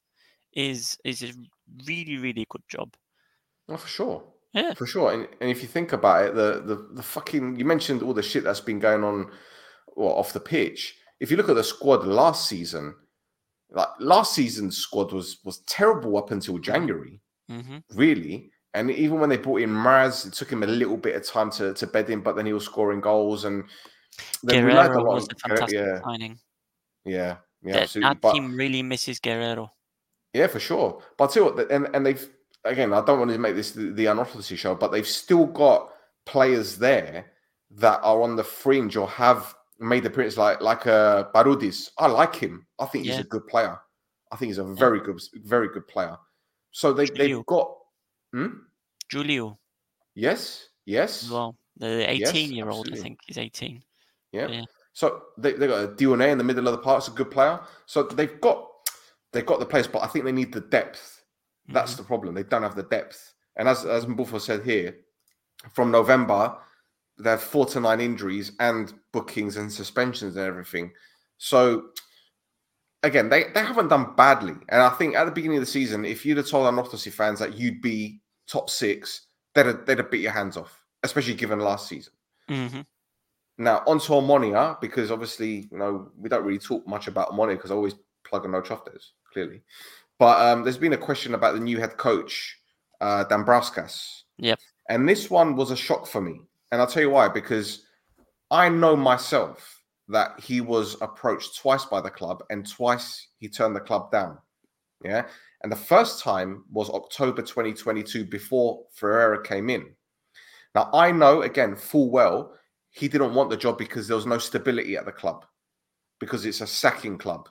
is is a really really good job.
Oh, for sure.
Yeah,
for sure. And, and if you think about it, the, the the fucking you mentioned all the shit that's been going on, well, off the pitch. If you look at the squad last season, like last season's squad was was terrible up until January,
mm-hmm.
really. And even when they brought in Mraz, it took him a little bit of time to, to bed in, but then he was scoring goals. And then
Guerrero
we a lot
was a fantastic
yeah.
signing.
Yeah, yeah,
that,
absolutely.
That team but, really misses Guerrero.
Yeah, for sure. But I tell you what, and, and they've, again, I don't want to make this the, the Unorthodoxy show, but they've still got players there that are on the fringe or have made appearances, like like uh, Barudis. I like him. I think he's
yeah.
a good player. I think he's a very yeah. good, very good player. So they, they've got... Hmm?
Julio.
Yes, yes.
Well, the eighteen-year-old, yes, I think he's eighteen.
Yeah. yeah. So they they got a Dione in the middle of the park. It's a good player. So they've got they've got the players, but I think they need the depth. That's mm-hmm. the problem. They don't have the depth. And as as Mbufo said here, from November, they have four to nine injuries and bookings and suspensions and everything. So again, they, they haven't done badly. And I think at the beginning of the season, if you'd have told Anorthodoxy fans that you'd be top six, they'd have, they'd have beat your hands off, especially given last season.
Mm-hmm.
Now, onto Omonia, because obviously, you know, we don't really talk much about Omonia because I always plug on No Choftes, clearly. But um, there's been a question about the new head coach, uh, Dambrauskas.
Yep.
And this one was a shock for me. And I'll tell you why, because I know myself that he was approached twice by the club and twice he turned the club down. Yeah. And the first time was October twenty twenty-two before Ferreira came in. Now, I know, again, full well, he didn't want the job because there was no stability at the club, because it's a sacking club.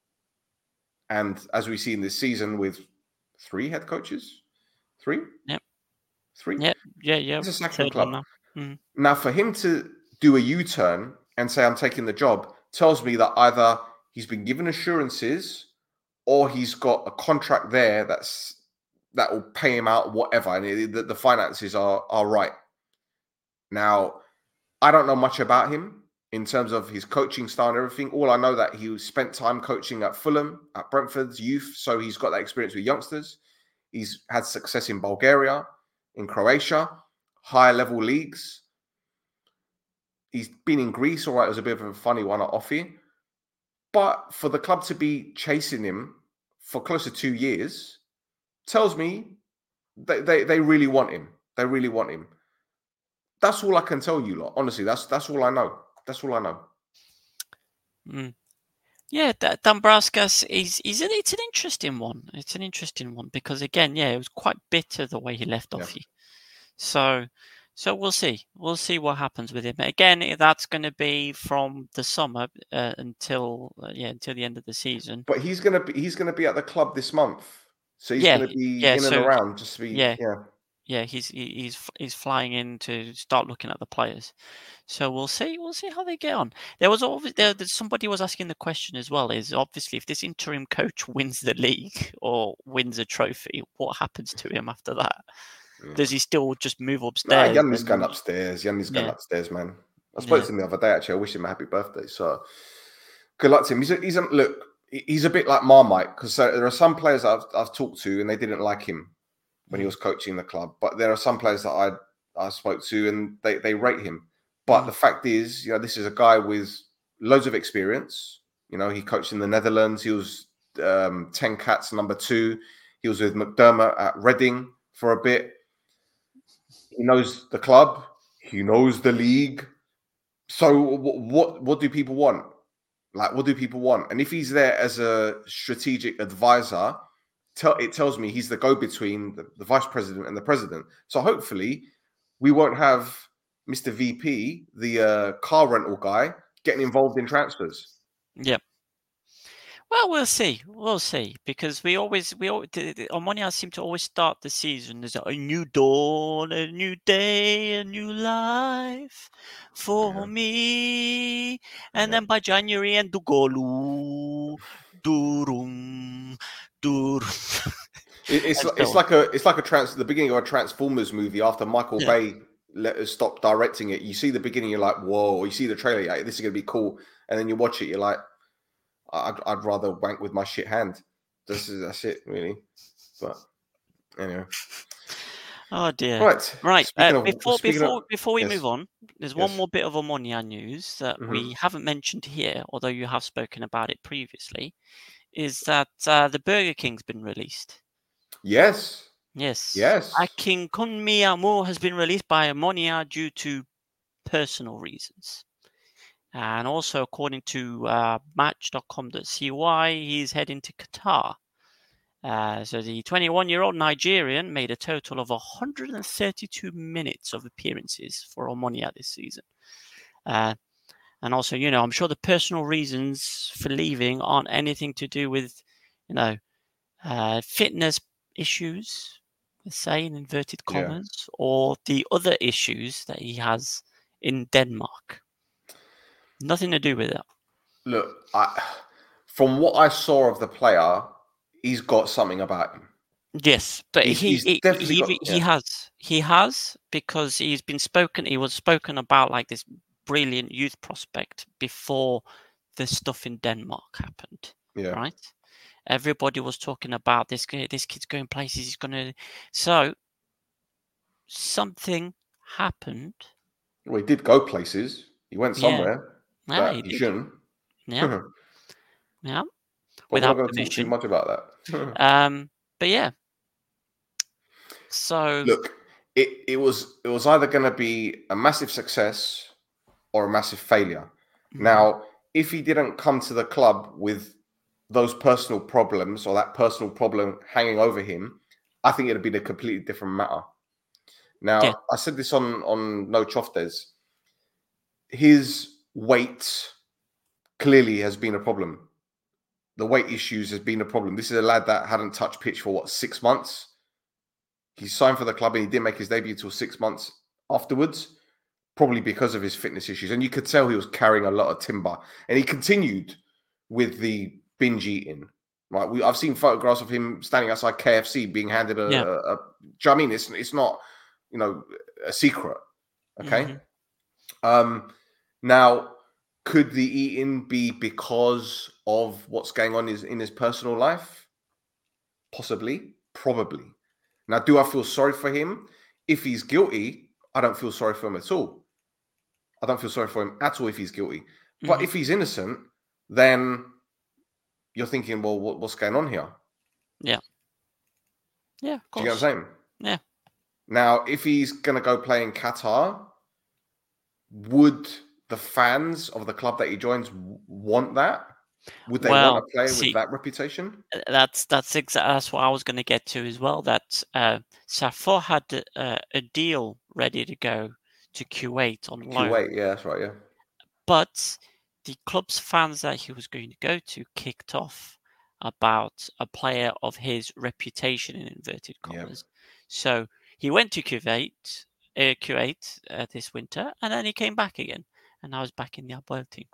And as we see in this season with three head coaches, three?
Yep.
Three?
Yep. Yeah, yeah.
It's a sacking club.
Now. Mm-hmm.
Now, for him to do a U-turn and say, I'm taking the job, tells me that either he's been given assurances or he's got a contract there that's that will pay him out whatever, and it, the, the finances are, are right. Now, I don't know much about him in terms of his coaching style and everything. All I know that he spent time coaching at Fulham, at Brentford's youth, so he's got that experience with youngsters. He's had success in Bulgaria, in Croatia, higher level leagues. He's been in Greece, all right, it was a bit of a funny one at Offi. But for the club to be chasing him for close to two years tells me they, they, they really want him. They really want him. That's all I can tell you, lot. Honestly, that's that's all I know. That's all I know.
Mm. Yeah, that Dambrauskas is is an, it's an interesting one. It's an interesting one because again, yeah, it was quite bitter the way he left
Yeah.
Offi. So, so we'll see. We'll see what happens with him. Again, that's going to be from the summer uh, until uh, yeah until the end of the season.
But he's gonna be he's gonna be at the club this month, so he's
yeah,
gonna be
yeah,
in
so,
and around. Just to be
yeah,
yeah.
Yeah, he's he's he's flying in to start looking at the players, so we'll see we'll see how they get on. There was always there somebody was asking the question as well. Is obviously if this interim coach wins the league or wins a trophy, what happens to him after that? Yeah. Does he still just move upstairs?
Nah, Yanni's gone upstairs. Yanni's gone yeah. upstairs, man. I spoke yeah. to him the other day. Actually, I wish him a happy birthday. So good luck to him. He's a, he's a look. He's a bit like Marmite because there are some players I've I've talked to and they didn't like him when he was coaching the club. But there are some players that I I spoke to and they, they rate him. But mm. the fact is, you know, this is a guy with loads of experience. You know, he coached in the Netherlands. He was um, ten Cats number two. He was with McDermott at Reading for a bit. He knows the club. He knows the league. So what what, what do people want? Like, what do people want? And if he's there as a strategic advisor, it tells me he's the go-between the, the vice president and the president. So hopefully we won't have Mister V P, the uh, car rental guy, getting involved in transfers.
Yeah. Well, we'll see. We'll see because we always we always, Omonia seem to always start the season as a new dawn, a new day, a new life for
Yeah.
me, and
Yeah.
then by January and Dugolu, Durum, Durum.
It, it's
And
it's
so on.
like a it's like a trans the beginning of a Transformers movie after Michael
Yeah.
Bay let us stop directing it. You see the beginning, you're like, whoa. You see the trailer, you're like, this is gonna be cool, and then you watch it, you're like, I'd, I'd rather wank with my shit hand. This is that's it, really. But anyway.
Oh dear.
Right.
Right.
Speaking
Uh,
of
before
speaking
before
of
before we
yes.
move on, there's one
Yes.
more bit of Omonia news that
Mhm.
we haven't mentioned here, although you have spoken about it previously, is that uh, the Burger King's been released.
Yes.
Yes.
Yes.
Akin Kunmiyamu has been released by Omonia due to personal reasons. And also, according to uh, match dot com dot c y, he's heading to Qatar. Uh, so the twenty-one-year-old Nigerian made a total of one hundred thirty-two minutes of appearances for Omonia this season. Uh, and also, you know, I'm sure the personal reasons for leaving aren't anything to do with, you know, uh, fitness issues, let's say in inverted commas, yeah. or the other issues that he has in Denmark. Nothing to do with that.
Look, I, from what I saw of the player, he's got something about him.
Yes, but
he's,
he
he's
he
definitely
he,
got,
he
yeah.
has he has because he's been spoken. He was spoken about like this brilliant youth prospect before the stuff in Denmark happened.
Yeah.
Right. Everybody was talking about this. This kid's going places. He's going to. So something happened.
Well, he did go places. He went somewhere
yeah. Yeah,
that
he,
he
did.
shouldn't.
Yeah. Yeah.
But we're not going to talk too much about that.
um. But yeah. So
look, it, it was it was either going to be a massive success or a massive failure. Mm-hmm. Now, if he didn't come to the club with those personal problems or that personal problem hanging over him, I think it'd be a completely different matter. Now, yeah. I said this on on No Choftes. His weight clearly has been a problem. The weight issues has been a problem. This is a lad that hadn't touched pitch for what, six months? He signed for the club and he didn't make his debut until six months afterwards, probably because of his fitness issues. And you could tell he was carrying a lot of timber. And he continued with the binge eating. Right? We, I've seen photographs of him standing outside K F C being handed a,
yeah.
a, a do you know what I mean? It's, it's not, you know, a secret. Okay? Mm-hmm. Um, now, could the eating be because of what's going on in his, in his personal life? Possibly. Probably. Now, do I feel sorry for him? If he's guilty, I don't feel sorry for him at all. I don't feel sorry for him at all if he's guilty. But mm-hmm. if he's innocent, then you're thinking, well, what, what's going on here?
Yeah. Yeah, of course.
Do you get what I'm saying?
Yeah.
Now, if he's going to go play in Qatar, would the fans of the club that he joins want that? Would they
well,
want a player
see,
with that reputation?
That's that's exactly that's what I was going to get to as well. That uh, Safo had uh, a deal ready to go to Kuwait on loan.
Kuwait, yeah, that's right, yeah.
But the club's fans that he was going to go to kicked off about a player of his reputation in inverted commas. Yeah. So he went to Kuwait, uh, Kuwait uh, this winter, and then he came back again, and now he's back in the Aboil team.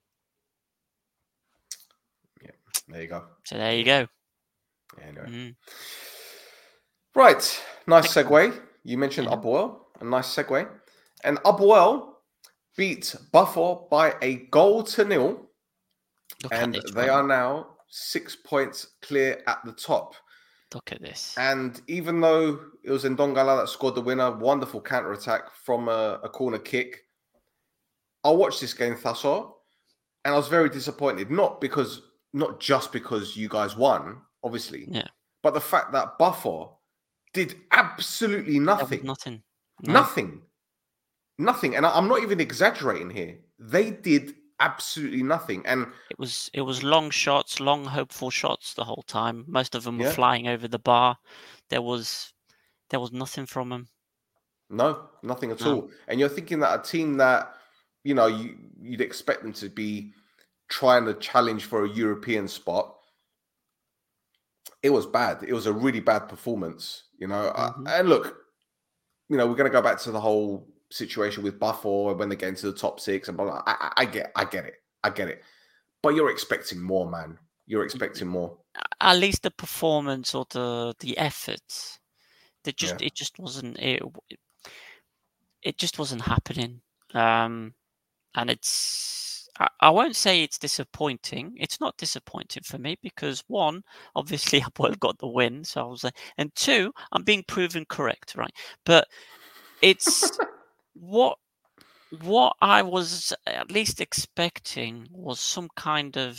There you go.
So there you go.
Yeah, anyway.
Mm.
Right. Nice segue. You mentioned yeah. Aboil. A nice segue. And Aboil beat Buffalo by a goal to nil.
Look
and they are now six points clear at the top.
Look at this.
And even though it was Ndongala that scored the winner, wonderful counter-attack from a, a corner kick, I watched this game, Thasso, and I was very disappointed. Not because... Not just because you guys won, obviously,
yeah,
but the fact that Buffalo did absolutely nothing.
Nothing.
No. Nothing. Nothing. And I'm not even exaggerating here. They did absolutely nothing. And
it was it was long shots, long hopeful shots the whole time. Most of them were
yeah.
flying over the bar. There was there was nothing from them.
No, nothing at no. all. And you're thinking that a team that, you know, you, you'd expect them to be trying to challenge for a European spot, it was bad. It was a really bad performance, you know.
Mm-hmm.
Uh, and look, you know, we're going to go back to the whole situation with Buffalo when they get into the top six and blah, blah. I, I get, I get it, I get it. But you're expecting more, man. You're expecting more.
At least the performance or the the efforts, they just
Yeah.
it just wasn't it. It just wasn't happening. Um, and it's I, I won't say it's disappointing. It's not disappointing for me because one, obviously Hapoel got the win, so I was like, and two, I'm being proven correct, right? But it's what what I was at least expecting was some kind of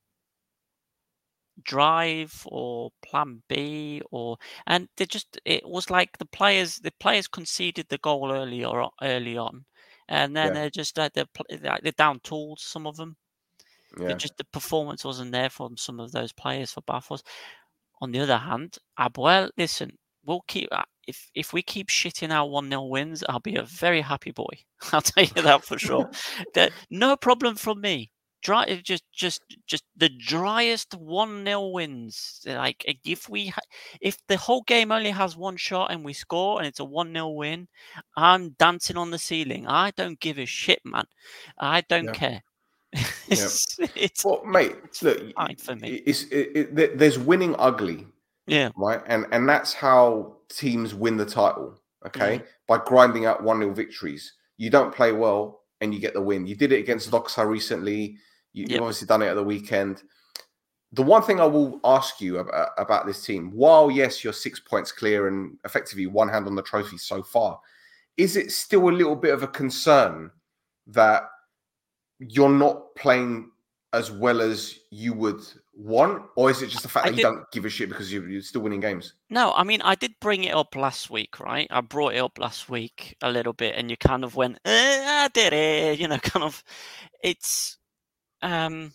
drive or plan B, or and they just it was like the players the players conceded the goal early or early on, and then
Yeah.
they're just like they're, they're down tools. Some of them,
Yeah.
they just the performance wasn't there from some of those players for Barfos. On the other hand, Hapoel, listen, we'll keep if if we keep shitting out one nil wins, I'll be a very happy boy. I'll tell you that for sure. That no problem from me. Dry, just, just, just the driest one nil wins. Like if we, ha- if the whole game only has one shot and we score and it's a one nil win, I'm dancing on the ceiling. I don't give a shit, man. I don't
Yeah.
care.
Yeah.
it's, it's,
well, mate,
it's
look,
fine for me.
It's it, it, there's winning ugly.
Yeah.
Right, and and that's how teams win the title. Okay,
Mm.
by grinding out one nil victories. You don't play well and you get the win. You did it against Doxa recently. You,
Yep.
You've obviously done it at the weekend. The one thing I will ask you about, about this team, while yes, you're six points clear and effectively one hand on the trophy so far, is it still a little bit of a concern that you're not playing as well as you would want, or is it just the fact
I
that
did,
you don't give a shit because you're, you're still winning games?
No, I mean, I did bring it up last week, right? I brought it up last week a little bit, and you kind of went, eh, I did it, you know, kind of. It's, um,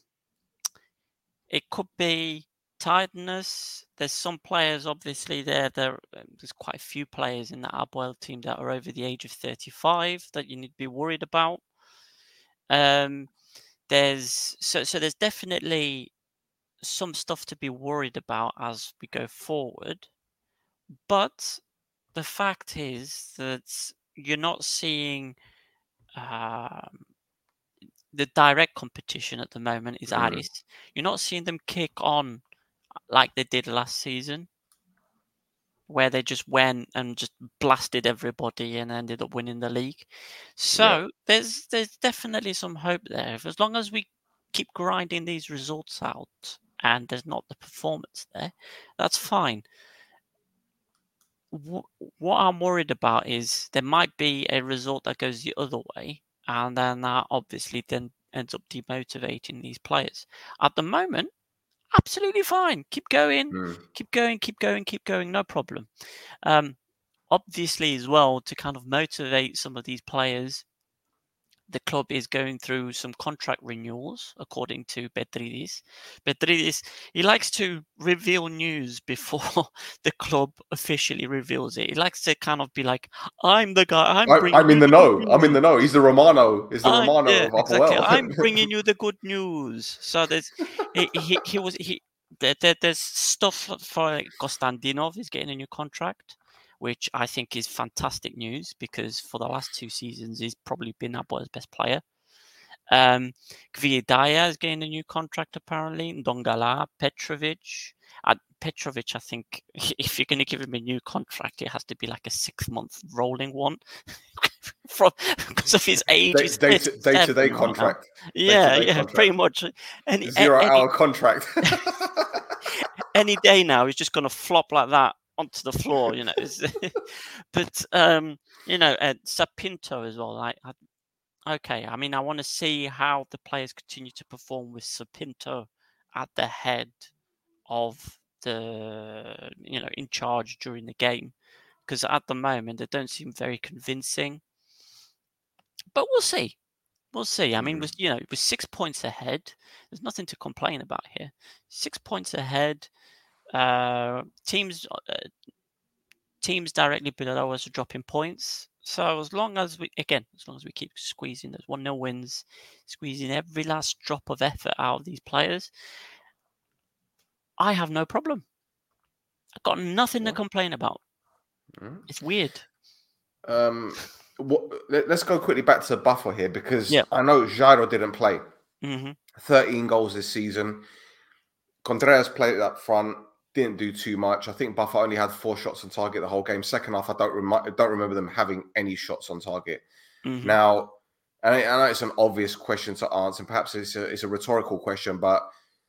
it could be tiredness. There's some players, obviously, there. There, there's quite a few players in that Hapoel team that are over the age of thirty-five that you need to be worried about. Um, there's so so there's definitely some stuff to be worried about as we go forward. But the fact is that you're not seeing um, the direct competition at the moment is
Mm.
Aris. You're not seeing them kick on like they did last season, where they just went and just blasted everybody and ended up winning the league. So
Yeah.
there's there's definitely some hope there. If, as long as we keep grinding these results out and there's not the performance there, that's fine. What I'm worried about is there might be a result that goes the other way, and then that obviously then ends up demotivating these players. At the moment, absolutely fine. Keep going,
Mm.
keep going, keep going, keep going. No problem. Um, obviously, as well, to kind of motivate some of these players, the club is going through some contract renewals, according to Petridis. Petridis, he likes to reveal news before the club officially reveals it. He likes to kind of be like, I'm the guy, I'm
I,
bringing
I'm
you
in the
the
know.
good
I'm in
news.
the know. He's the Romano. He's the
I'm,
Romano
yeah,
of
exactly.
Hapoel.
I'm bringing you the good news. So there's, he, he, he was, he, there, there, there's stuff for like Konstantinov is getting a new contract, which I think is fantastic news because for the last two seasons, he's probably been Hapoel's best player. Um, Gviadaya is getting a new contract apparently. Dongala, Petrovic. Uh, Petrovic, I think, if you're going to give him a new contract, it has to be like a six-month rolling one, from because of his age.
Day,
He's
day, to, day to day contract.
Yeah,
Day-to-day
yeah,
contract.
pretty much. Any,
Zero
any,
hour contract.
any day now, he's just going to flop like that onto the floor, you know. But um, you know, uh, Sapinto as well. Like, okay, I mean, I want to see how the players continue to perform with Sapinto at the head of the, you know, in charge during the game, because at the moment they don't seem very convincing. But we'll see. We'll see. I mean,
Mhm.
with, you know, with six points ahead, there's nothing to complain about here. Six points ahead. Uh, teams, uh, teams directly below us are dropping points. So as long as we, again, as long as we keep squeezing those one nil wins, squeezing every last drop of effort out of these players, I have no problem. I've got nothing
Yeah.
to complain about.
Mm.
It's weird.
Um, what, let, us go quickly back to Buffer here because
Yeah.
I know Jairo didn't play.
Mm-hmm.
thirteen goals this season. Contreras played up front, didn't do too much. I think Buffer only had four shots on target the whole game. Second half, I don't, rem- don't remember them having any shots on target.
Mm-hmm.
Now, and I, I know it's an obvious question to answer, and perhaps it's a, it's a rhetorical question, but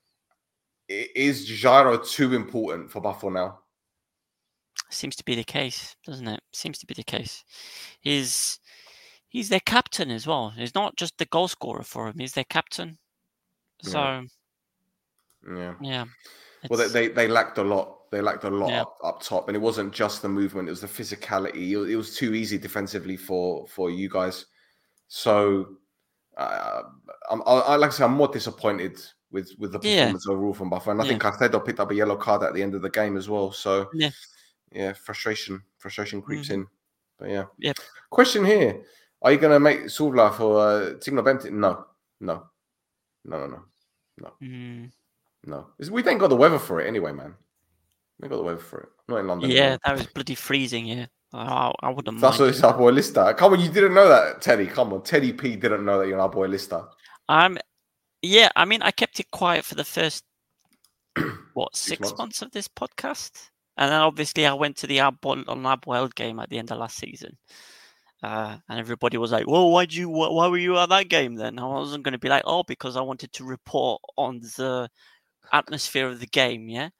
is Jairo too important for Buffer now?
Seems to be the case, doesn't it? Seems to be the case. He's he's their captain as well. He's not just the goal scorer for him. He's their captain. So,
yeah, yeah.
yeah.
Well, they, they they lacked a lot. They lacked a lot
yeah.
up, up top, and it wasn't just the movement; it was the physicality. It, it was too easy defensively for for you guys. So, uh, I'm I, like I say, I'm more disappointed with with the performance
yeah.
overall from Buffer, and I
yeah.
think Caicedo picked up a yellow card at the end of the game as well. So,
Yeah.
yeah, frustration, frustration creeps
mm-hmm.
in. But yeah,
yep.
Question here: are you going to make Souvla for uh, Tigno Benton? No, no, no, no, no, no.
Mm.
No, we ain't got the weather for it anyway, man. We got the weather for it. Not in London.
Yeah,
anymore.
that was bloody freezing. Yeah, I, I wouldn't
That's
mind.
what it's our boy Lister. Come on, you didn't know that, Teddy. Come on, Teddy P didn't know that you're our boy Lister.
Um, yeah, I mean, I kept it quiet for the first what six, six months. months of this podcast, and then obviously I went to the Arbol on Arbol game at the end of last season. Uh, and everybody was like, "Well, why'd you? Why were you at that game then?" I wasn't going to be like, "Oh, because I wanted to report on the atmosphere of the game." Yeah.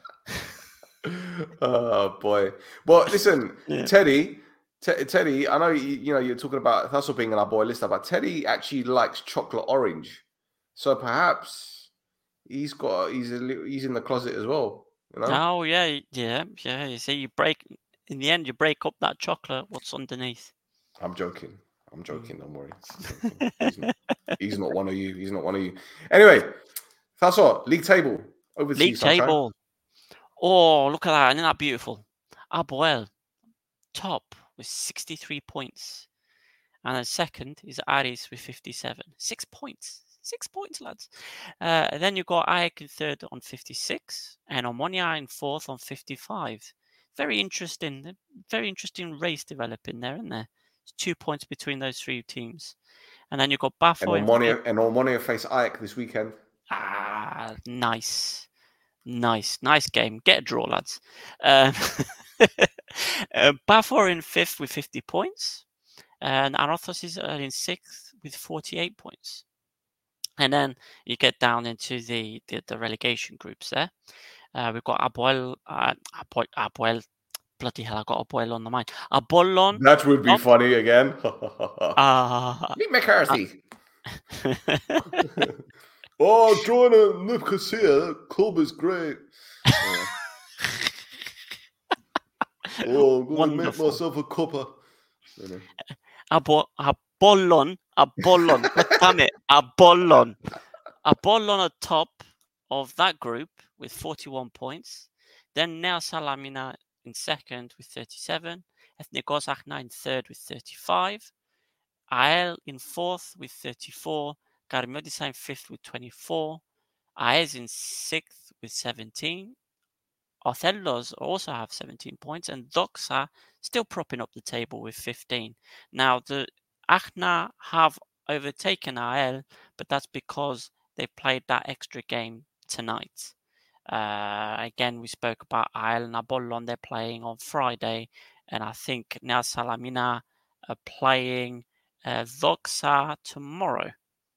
Oh boy! Well, listen,
yeah.
Teddy, T- Teddy. I know you, you know you're talking about Thasso being an our boy Lister, but Teddy actually likes chocolate orange, so perhaps he's got he's a, he's in the closet as well. You know?
Oh yeah, yeah, yeah. You see, you break in the end, you break up that chocolate. What's underneath?
I'm joking. I'm joking. Don't worry. He's not, he's not one of you. He's not one of you. Anyway, that's all. League table. Over to
League
you, Sunshine.
table. Oh, look at that. Isn't that beautiful? Abuel, top with sixty-three points. And then second is Aris with fifty-seven. Six points. Six points, lads. Uh, and then you've got Ajax in third on fifty-six. And Omonia in fourth on fifty-five. Very interesting. Very interesting race developing there, isn't there? It's two points between those three teams. And then you've got Bafo.
And Omonia, and Omonia face Ajax this weekend.
Ah, nice. Nice. Nice game. Get a draw, lads. Um, uh, Bafo in fifth with fifty points. And Arothos is in sixth with forty-eight points. And then you get down into the, the, the relegation groups there. Uh, we've got Abuel, uh, Abuel, Abuel, bloody hell, I got Abuel on the mind. Apollon.
That would be top. Funny again.
uh,
Meet McCarthy. Uh, oh, join a Nicosia. Club is great. Yeah. Oh, I'm going to make myself a cuppa. You know.
Abo- Apollon, Apollon, God damn it, Apollon. Apollon at top of that group with forty-one points. Then Nea Salamina in second with thirty-seven. Ethnikos Achna in third with thirty-five. A L in fourth with thirty-four. Karmiotissa in fifth with twenty-four. A E S in sixth with seventeen. Othellos also have seventeen points, and Doxa still propping up the table with fifteen. Now, the Achna have overtaken A L, but that's because they played that extra game tonight. Uh, again, we spoke about A L and Apollon. They're playing on Friday, and I think Nea Salamina are playing uh, Doxa tomorrow.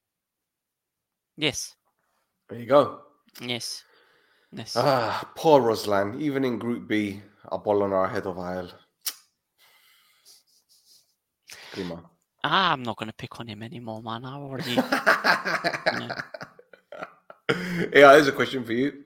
Yes.
There you go.
Yes. Yes.
Ah, poor Ruslan. Even in Group B, Apollon are ahead of A L. Grima.
Ah, I'm not going to pick on him anymore, man. I already.
yeah. yeah, there's a question for you.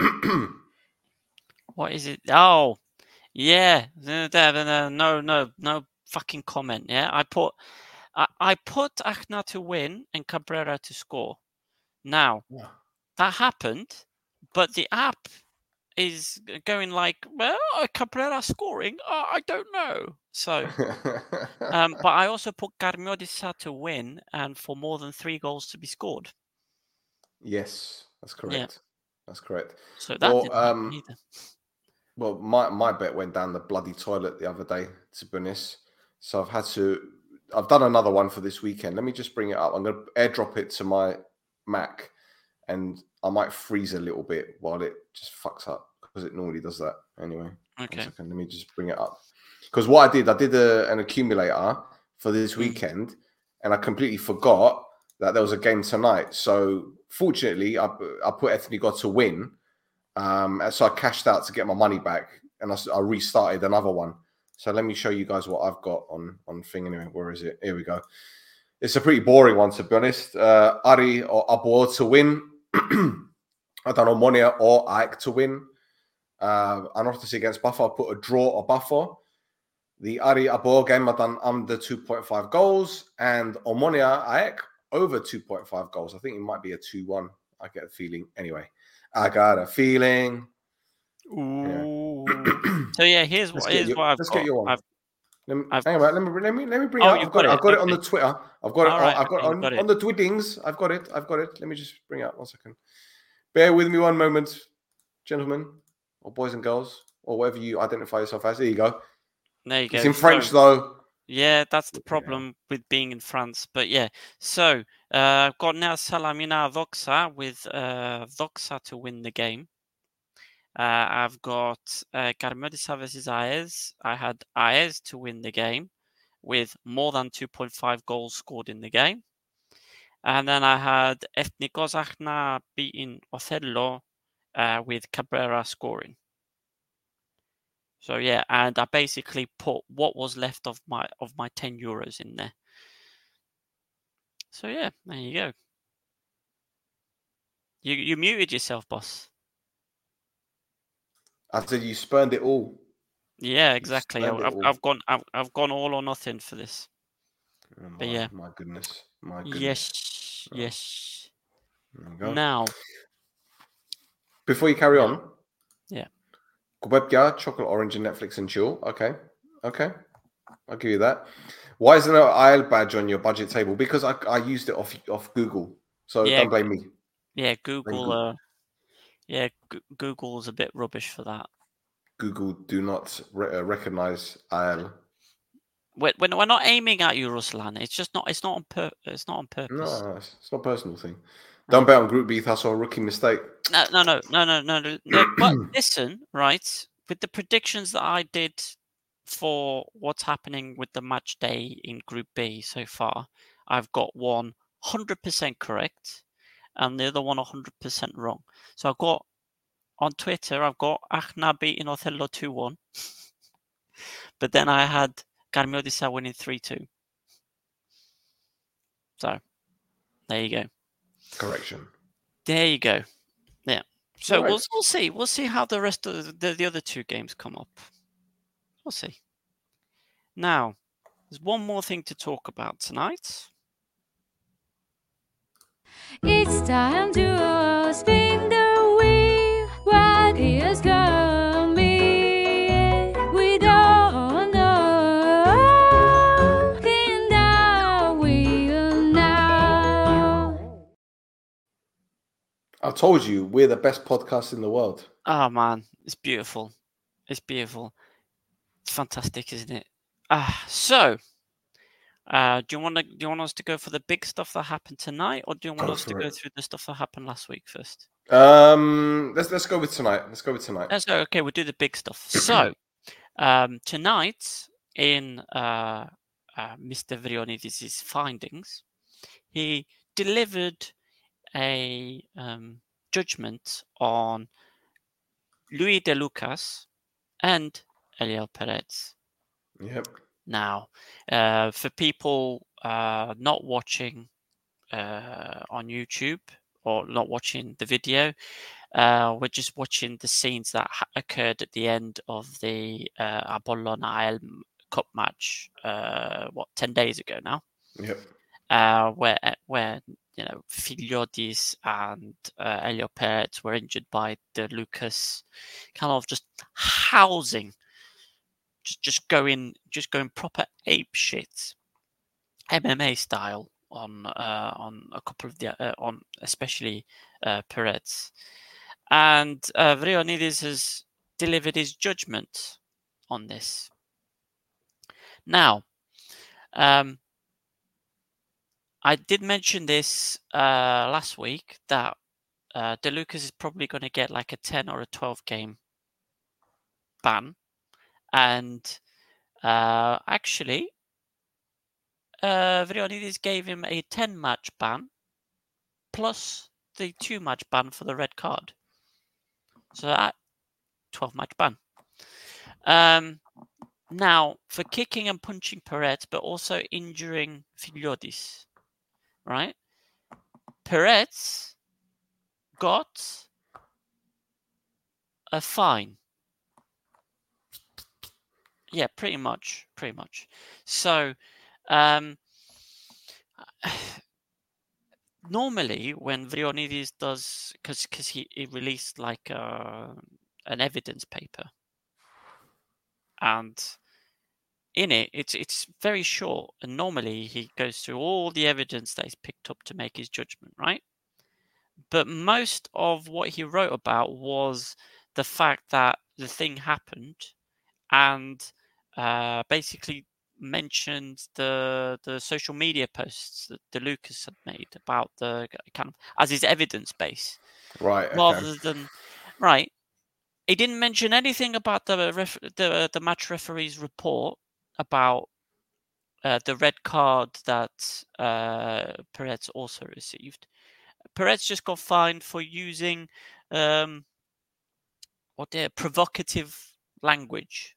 What is it? Oh, yeah. No, no, no, no fucking comment. Yeah, I put, I, I put Achna to win and Cabrera to score. Now, yeah. that happened, but the app is going like, well, Cabrera scoring, uh, I don't know. So, um, but I also put Carmiodisa to win and for more than three goals to be scored.
Yes, that's correct.
Yeah.
That's correct.
So that
well,
didn't
um,
happen either.
Well, my, my bet went down the bloody toilet the other day, to be honest. So I've had to, I've done another one for this weekend. Let me just bring it up. I'm going to airdrop it to my Mac and I might freeze a little bit while it just fucks up because it normally does that. Anyway,
okay.
One second. Let me just bring it up. Because what I did, I did a, an accumulator for this weekend mm. and I completely forgot that there was a game tonight. So fortunately, I, I put Ethnigo to win. Um, so I cashed out to get my money back and I, I restarted another one. So let me show you guys what I've got on, on thing anyway. Where is it? Here we go. It's a pretty boring one, to be honest. Uh, Ari or Abo to win. I don't know, Monia or Ike to win. Uh, Anorthus against Buffer, I put a draw or Buffer. The Ari Abo game, I've done under two point five goals. And Omonia Ike over two point five goals. I think it might be a two one. I get a feeling. Anyway, I got a feeling.
Ooh. Anyway. So yeah, here's what, here's
your,
what I've
let's
got.
get you on.
I've,
let me,
I've,
hang on, let me let me let me bring
oh,
it up.
You've
I've got, got it. I've got
okay.
it on the Twitter. I've got
All
it.
Right,
I've got
okay,
it on,
got it
on the Twittings. I've got it. I've got it. Let me just bring it up one second. Bear with me one moment, gentlemen, or boys and girls, or whatever you identify yourself as. There you go.
There you go.
It's in French so, though.
Yeah, that's the problem yeah. with being in France. But yeah, so uh, I've got now Salamina Voxa with uh, Voxa to win the game. Uh, I've got uh, Carmodisa versus Aez. I had Aez to win the game with more than two point five goals scored in the game. And then I had Ethnikos Achna beating Othello uh, with Cabrera scoring. So yeah, and I basically put what was left of my of my ten euros in there. So yeah, there you go. You you muted yourself, boss.
I said you spurned it all.
Yeah, exactly. I've, I've, I've gone I've, I've gone all or nothing for this.
Oh my,
but yeah,
my goodness, my goodness.
Yes, oh. yes.
There you go.
Now,
before you carry on,
yeah,
Kubebka, chocolate orange and Netflix and chill. Okay, okay, I'll give you that. Why isn't there an I L badge on your budget table? Because I I used it off off Google, so
yeah,
don't blame me.
Yeah, Google. Google. Uh, yeah, G- Google is a bit rubbish for that.
Google do not re- uh, recognize I L.
We're, we're not aiming at you, Ruslan. It's just not. It's not on pur- It's not on purpose.
No, it's, it's not a personal thing. Don't bet on Group B. That's a rookie mistake.
No, no, no, no, no, no. no. But listen, right? With the predictions that I did for what's happening with the match day in Group B so far, I've got one one hundred percent correct, and the other one one hundred percent wrong. So I've got on Twitter, I've got Achna beating Othello two one, but then I had Carmiodisa winning three two. So there you go.
Correction.
There you go. Yeah. So
right.
we'll we'll see. We'll see how the rest of the, the, the other two games come up. We'll see. Now, there's one more thing to talk about tonight.
It's time to spin the wheel. What is coming? We don't know. Spin the wheel now.
I told you, we're the best podcast in the world.
Oh, man. It's beautiful. It's beautiful. It's fantastic, isn't it? Ah, so... Uh, do you want to? Do you want us to go for the big stuff that happened tonight, or do you want
go
us to
it.
go through the stuff that happened last week first?
Um, let's let's go with tonight. Let's go with tonight.
Let's go. Okay, we'll do the big stuff. So, um, tonight in uh, uh, Mister Vrionides' findings, he delivered a um, judgment on Luis de Lucas and Eliel Perez.
Yep.
Now, uh, for people uh, not watching uh, on YouTube or not watching the video, uh, we're just watching the scenes that ha- occurred at the end of the uh, Apollon A L Cup match, uh, what, ten days ago now?
Yep.
Uh, where where you know, Filiotis and uh, Elio Perez were injured by De Lucas, kind of just housing, just just going, just going proper ape shit, M M A style on uh, on a couple of the uh, on especially uh, Perez, and uh, Vrionides has delivered his judgment on this. Now, um, I did mention this uh, last week that uh, De Lucas is probably going to get like a ten or a twelve game ban, and uh, actually, uh, Vrionides gave him a ten match ban plus the two match ban for the red card. So that twelve match ban. Um, now, for kicking and punching Perez, but also injuring Filiotis, right? Perez got a fine. Yeah, pretty much, pretty much. So, um, normally when Vrionides does, because because he, he released like uh, an evidence paper, and in it, it's it's very short, and normally he goes through all the evidence that he's picked up to make his judgment, right? But most of what he wrote about was the fact that the thing happened, and uh, basically mentioned the the social media posts that De Lucas had made about the kind of as his evidence base,
Right. Okay.
rather than right. He didn't mention anything about the ref, the the match referee's report about uh, the red card that uh, Perez also received. Perez just got fined for using um, what the provocative language,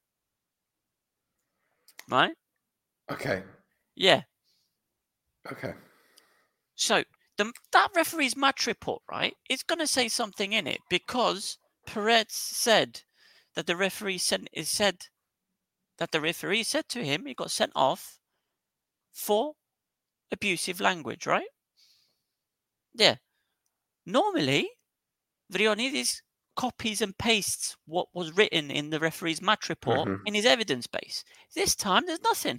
right?
Okay.
Yeah.
Okay.
So the, that referee's match report, right? It's going to say something in it because Perez said that the referee sent is said that the referee said to him he got sent off for abusive language, right? Yeah. Normally, Vrionides copies and pastes what was written in the referee's match report
Mhm.
in his evidence base. This time, there's nothing.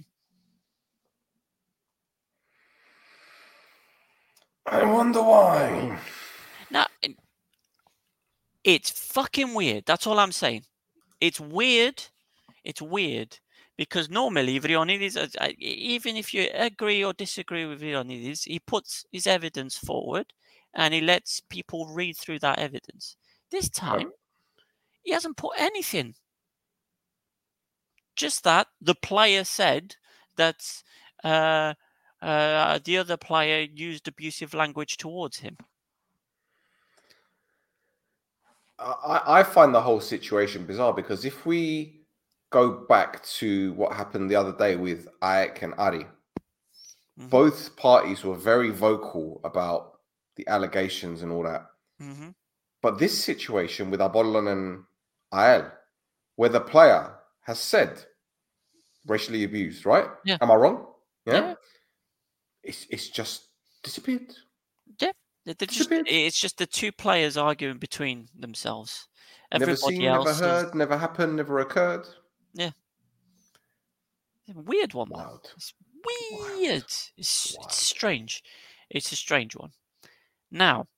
I wonder why.
Now, it's fucking weird. That's all I'm saying. It's weird. It's weird because normally Vrionides, even if you agree or disagree with Vrionides, he puts his evidence forward and he lets people read through that evidence. This time, he hasn't put anything. Just that the player said that uh, uh, the other player used abusive language towards him.
I, I find the whole situation bizarre because if we go back to what happened the other day with Aik and Ari, mm-hmm. both parties were very vocal about the allegations and all that.
Mm-hmm.
But this situation with Apollon and Ael, where the player has said racially abused, right?
Yeah.
Am I wrong? Yeah.
yeah.
It's it's just disappeared.
Yeah. Just, it's just the two players arguing between themselves. Everybody
never seen,
else
never heard,
is...
never happened, never occurred.
Yeah. Weird one, man.
Wild.
It's weird.
Wild.
It's,
Wild.
it's strange. It's a strange one. Now,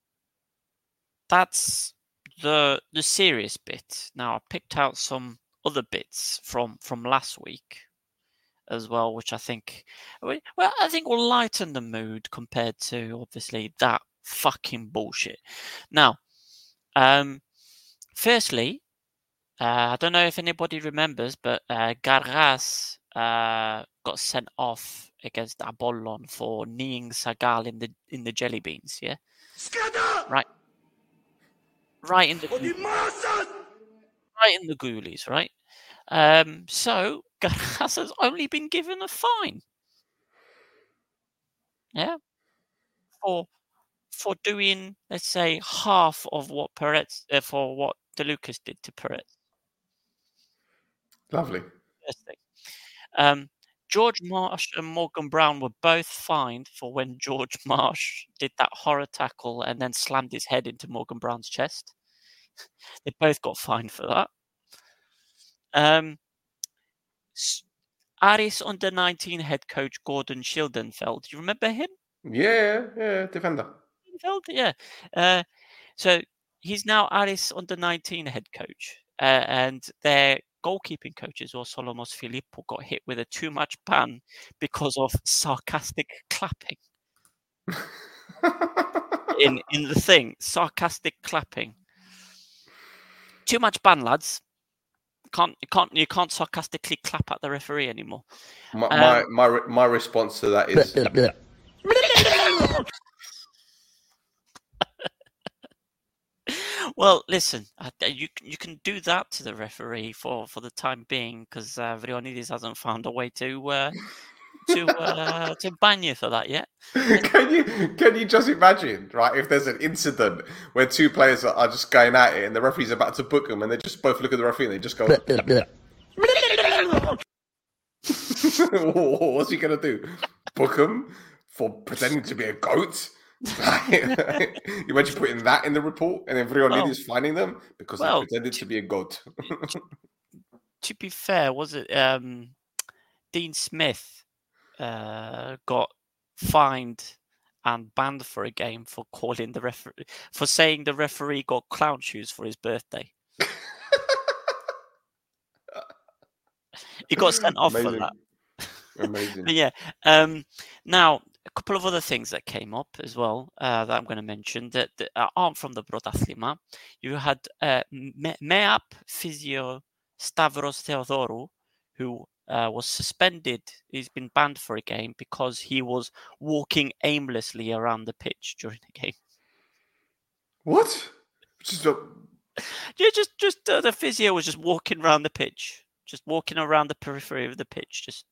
that's the the serious bit. Now, I picked out some other bits from, from last week as well, which I think, well, I think will lighten the mood compared to obviously that fucking bullshit. Now, um, firstly, uh, I don't know if anybody remembers, but uh, Garras uh, got sent off against Apollon for kneeing Sagal in the in the jelly beans. Yeah, right, right in the right in the ghoulies, right. Um, so Garras has only been given a fine. Yeah. For for doing, let's say, half of what Perez uh, for what De Lucas did to Perez.
Lovely.
First thing. Um, George Marsh and Morgan Brown were both fined for when George Marsh did that horror tackle and then slammed his head into Morgan Brown's chest. They both got fined for that. Um, Aris under nineteen head coach Gordon Schildenfeld. Do you remember him?
Yeah, yeah, defender.
Schildenfeld, yeah. Uh, so he's now Aris under nineteen head coach, uh, and their goalkeeping coaches, or Solomos Filippo, got hit with a too-much ban because of sarcastic clapping. in in the thing, sarcastic clapping. Too much ban, lads. Can't you can't you can't sarcastically clap at the referee anymore.
My
Um,
my, my my response to that is
Well, listen, uh, you you can do that to the referee for, for the time being because uh, Vrionides hasn't found a way to uh, to uh, to ban you for that yet.
Can you can you just imagine, right? If there's an incident where two players are, are just going at it and the referee's about to book them, and they just both look at the referee and they just go, "What's he gonna do? Book him for pretending to be a goat?" You imagine putting that in the report and then Vrionides
Well-
is finding them because
well,
they pretended to be a goat.
To be fair, was it um, Dean Smith uh, got fined and banned for a game for calling the referee for saying the referee got clown shoes for his birthday. He got sent off for
Amazing.
that.
Amazing.
But yeah. Um, now, a couple of other things that came up as well uh, that I'm going to mention that, that aren't from the Brodathlima. You had uh, Me- MEAP physio Stavros Theodorou, who uh, was suspended. He's been banned for a game because he was walking aimlessly around the pitch during the game.
What? Just a,
Yeah, just just uh, the physio was just walking around the pitch, just walking around the periphery of the pitch, just.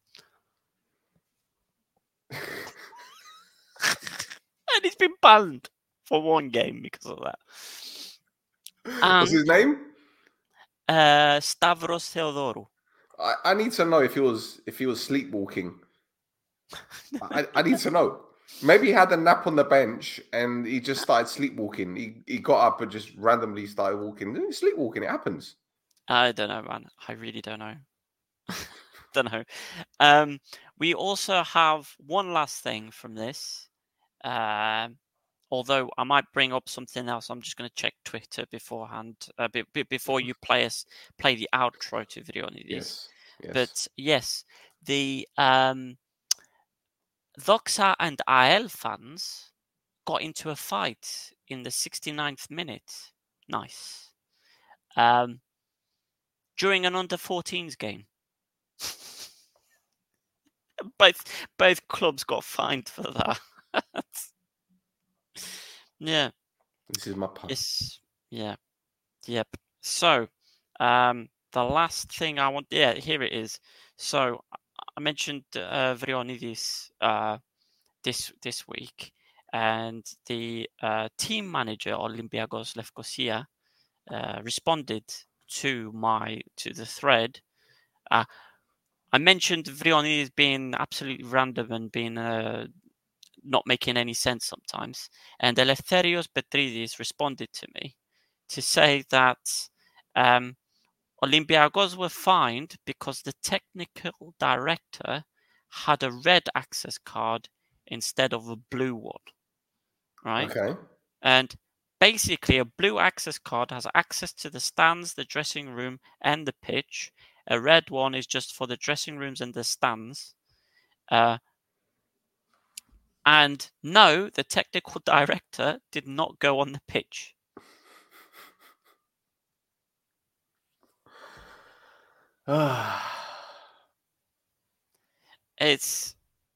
And he's been banned for one game because of that.
what's his
And
name?
uh, Stavros Theodorou.
I, I need to know if he was if he was sleepwalking. I, I need to know. Maybe he had a nap on the bench and he just started sleepwalking. He he got up and just randomly started walking. Sleepwalking, it happens.
I don't know, man. I really don't know. Don't know. Um, we also have one last thing from this. Um, although I might bring up something else, I'm just going to check Twitter beforehand, uh, be, be, before you play us play the outro to Vrionides.
Yes. yes.
But yes, the um, Doxa and A L fans got into a fight in the sixty-ninth minute. Nice. Um, during an under fourteens game. both both clubs got fined for that. Yeah.
This is my part.
Yes. Yeah. Yep. So, um, the last thing I want, yeah, here it is. So, I mentioned uh, Vrionides uh, this this week, and the uh, team manager Olympiakos Lefkosia uh, responded to my to the thread. Uh, I mentioned Vrionides being absolutely random and being uh, not making any sense sometimes. And Eleftherios Petridis responded to me to say that um, Olympiakos were fined because the technical director had a red access card instead of a blue one. Right?
Okay.
And basically, a blue access card has access to the stands, the dressing room, and the pitch. A red one is just for the dressing rooms and the stands. Uh, and no, the technical director did not go on the pitch. It's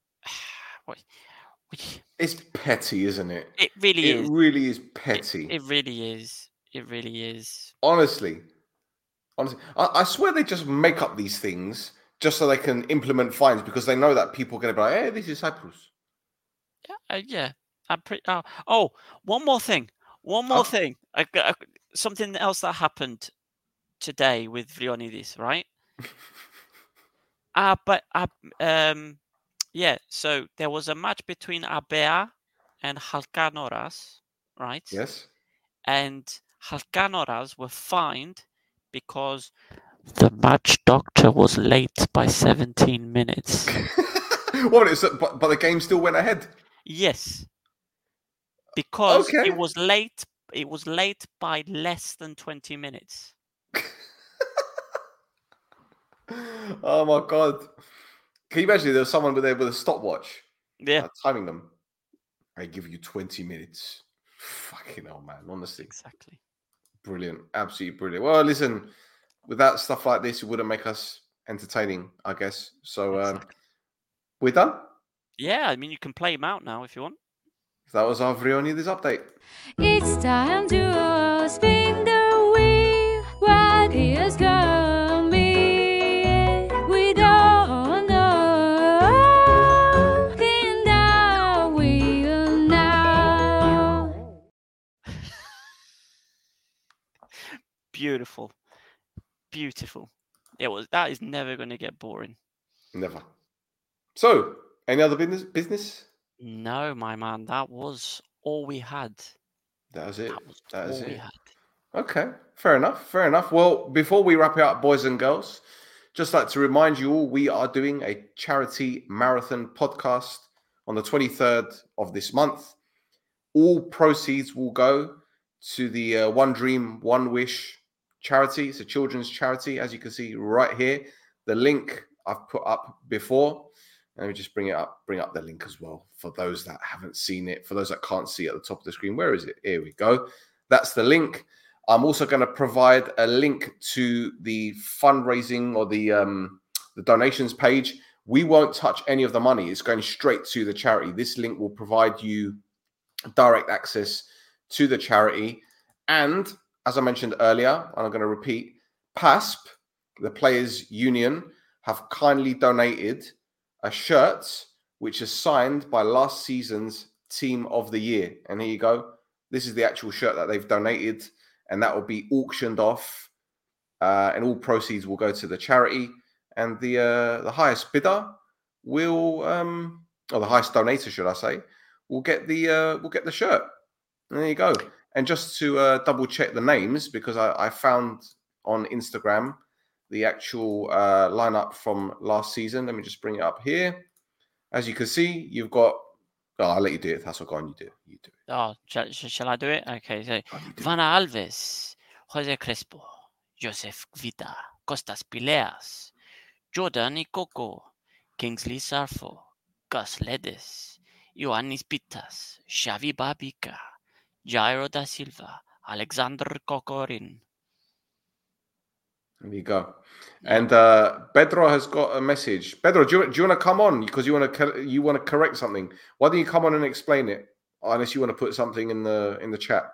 it's petty, isn't it?
It really
it
is.
It really is petty.
It, it really is. It really is.
Honestly. Honestly. I, I swear they just make up these things just so they can implement fines because they know that people are going to be like, hey, this is Cyprus.
Yeah, uh, yeah. I'm pretty. Oh, oh, one more thing. One more oh. thing. I, I, something else that happened today with Vrionides, right? Uh, but uh, um, yeah. So there was a match between Abea and Halkanoras, right?
Yes.
And Halkanoras were fined because the match doctor was late by seventeen minutes.
What? It's, but, but the game still went ahead.
Yes. Because
Okay.
it was late. It was late by less than twenty minutes.
Oh my god! Can you imagine? There was someone with there with a stopwatch,
Yeah.
uh, timing them. I give you twenty minutes. Fucking hell, man! Honestly,
Exactly.
brilliant, absolutely brilliant. Well, listen, without stuff like this, it wouldn't make us entertaining, I guess. So um,
Exactly.
we're done.
Yeah, I mean, you can play him out now if you want.
That was our Vrionides update.
It's time to spin the wheel. What is coming? We don't know. Spin the wheel now.
Beautiful, beautiful. It was. That is never going to get boring.
Never. So, any other business? Business?
No, my man, that was all we had.
That was it.
That was
That was
all we
it.
had.
Okay, fair enough. Fair enough. Well, before we wrap it up, boys and girls, just like to remind you all, we are doing a charity marathon podcast on the twenty-third of this month. All proceeds will go to the uh, One Dream, One Wish charity. It's a children's charity, as you can see right here. The link I've put up before. Let me just bring it up, bring up the link as well for those that haven't seen it, for those that can't see it at the top of the screen. Where is it? Here we go. That's the link. I'm also going to provide a link to the fundraising or the um, the donations page. We won't touch any of the money. It's going straight to the charity. This link will provide you direct access to the charity. And as I mentioned earlier, and I'm going to repeat, P A S P, the Players Union, have kindly donated a shirt which is signed by last season's Team of the Year. And here you go. This is the actual shirt that they've donated, and that will be auctioned off, uh, and all proceeds will go to the charity. And the uh, the highest bidder will, um, or the highest donator, should I say, will get the uh, will get the shirt. And there you go. And just to uh, double check the names, because I, I found on Instagram the actual uh, lineup from last season. Let me just bring it up here. As you can see, you've got. Oh, I'll let you do it. That's what go on. You do it. You do it.
Oh, shall, shall I do it? Okay, so
Oh, you do it.
Vana Alves, Jose Crespo, Joseph Vita, Costas Pileas, Jordan Ikoko, Kingsley Sarfo, Gus Ledes, Ioannis Pitas, Xavi Babica, Jairo da Silva, Alexander Kokorin.
There you go.
Yeah.
And uh, Pedro has got a message. Pedro, do you, do you want to come on because you want to you want to correct something? Why don't you come on and explain it? Unless you want to put something in the in the chat.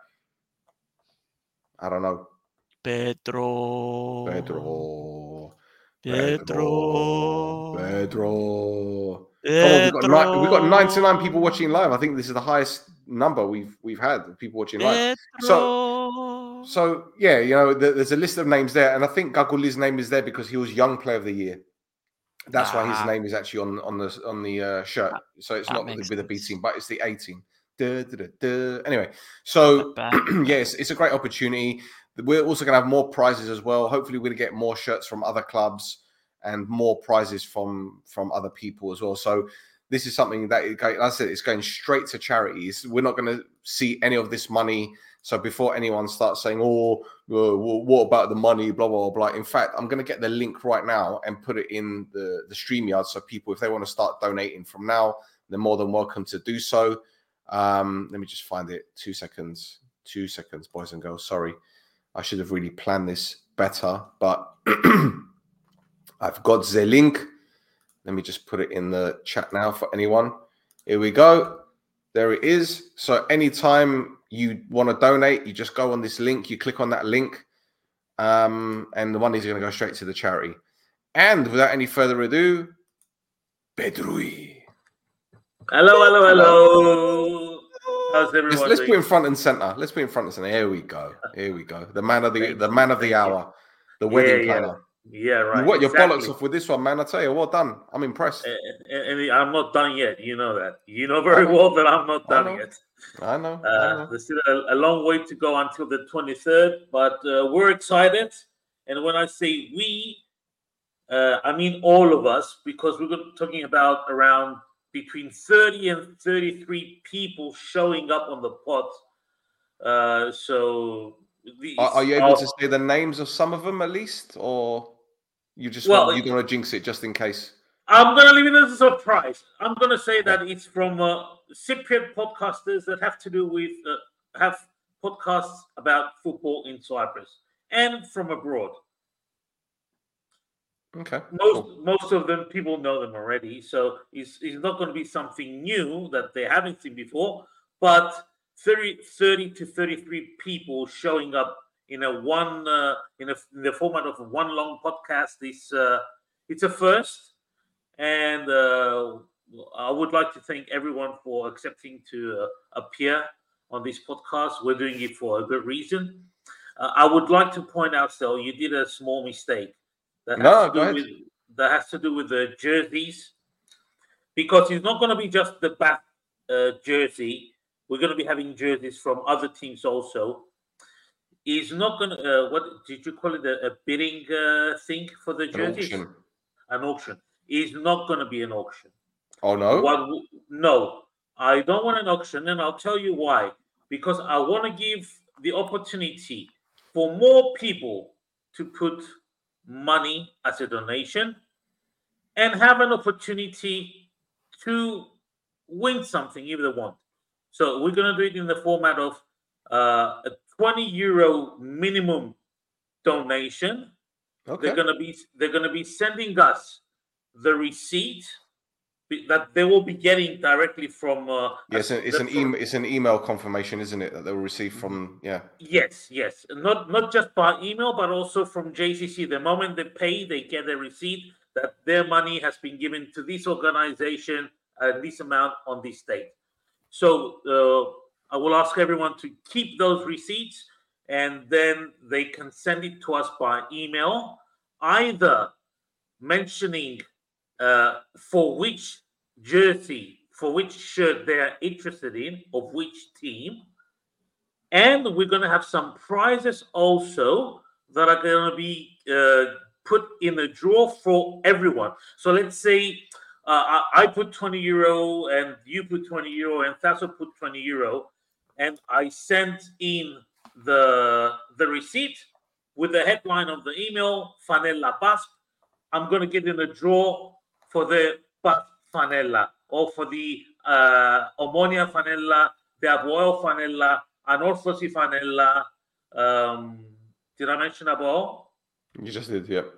I don't know.
Pedro.
Pedro.
Pedro.
Pedro.
Pedro.
Come on, we've got, we've got ninety-nine people watching live. I think this is the highest number we've we've had of people watching live.
Pedro.
So so yeah, you know, there's a list of names there, and I think Gaguli's name is there because he was Young Player of the Year. That's
Ah.
why his name is actually on on the on the uh, shirt. So it's
That
not with
makes
the B
sense.
team, but it's the A team. Duh, duh, duh, duh. Anyway, so
Not bad.
yes, it's a great opportunity. We're also going to have more prizes as well. Hopefully, we're going to get more shirts from other clubs and more prizes from from other people as well. So this is something that, like I said, it's going straight to charities. We're not going to see any of this money. So before anyone starts saying, "Oh, uh, what about the money?" Blah blah blah. In fact, I'm going to get the link right now and put it in the the StreamYard. So people, if they want to start donating from now, they're more than welcome to do so. Um, let me just find it. Two seconds. Two seconds, boys and girls. Sorry. I should have really planned this better, but I've got the link. Let me just put it in the chat now for anyone. Here we go. There it is. So anytime you want to donate, you just go on this link. You click on that link, um, and the money is going to go straight to the charity. And without any further ado, Pedrui.
Hello, hello, hello. How's everyone
Let's, let's
doing?
put in front and center. Let's put in front and center. Here we go. Here we go. The man of the
Thank
the
you,
man of the
thank you.
hour, the wedding
Yeah, yeah.
planner.
Yeah, right.
You what? Your
exactly.
bollocks off with this one, man. I tell you, well done. I'm impressed.
And, and I'm not done yet. You know that. You know very know. well that I'm not
I
done
know.
yet.
I know.
Uh,
I know.
There's still a, a long way to go until the twenty-third, but uh, we're excited. And when I say we, uh, I mean all of us, because we're talking about around between thirty and thirty-three people showing up on the pod. Uh, so
are, are you able to say the names of some of them at least, or you just well, want, you don't want to jinx it just in case?
I'm going to leave it as a surprise. I'm going to say that it's from uh, Cypriot podcasters that have to do with uh, have podcasts about football in Cyprus and from abroad.
Okay.
Most
cool.
most of them people know them already, so it's, it's not going to be something new that they haven't seen before. But thirty, thirty to thirty-three people showing up in a one uh, in, a, in the format of one long podcast is uh, it's a first. And uh, I would like to thank everyone for accepting to uh, appear on this podcast. We're doing it for a good reason. Uh, I would like to point out, still, you did a small mistake that has,
no,
to,
go
do
ahead.
with, that has to do with the jerseys, because it's not going to be just the Bath uh, jersey. We're going to be having jerseys from other teams also. It's not going to, uh, what did you call it, a, a bidding uh, thing for the jerseys?
An auction.
An auction. Is not going to be an auction.
Oh, no?
What, no, I don't want an auction, and I'll tell you why. Because I want to give the opportunity for more people to put money as a donation and have an opportunity to win something if they want. So we're going to do it in the format of uh, a twenty euro minimum donation.
Okay.
They're going to be they're going to be sending us the receipt that they will be getting directly from. Uh,
yes, it's an email. It's an email confirmation, isn't it, that they'll receive from? Yeah.
Yes, yes, not not just by email, but also from J C C. The moment they pay, they get a receipt that their money has been given to this organization at this amount on this date. So uh, I will ask everyone to keep those receipts, and then they can send it to us by email, either mentioning uh, for which jersey, for which shirt they are interested in, of which team. And we're going to have some prizes also that are going to be uh, put in a draw for everyone. So let's say uh, I, I put twenty euro and you put twenty euro and Tasso put twenty euro, and I sent in the, the receipt with the headline of the email, Fanella Basque. I'm going to get in a draw for the Bath Fanella, or for the uh, Omonia Fanella, the Aboel Fanella, Anorthosi Fanella. Um, did I mention Aboel?
You just did, yeah.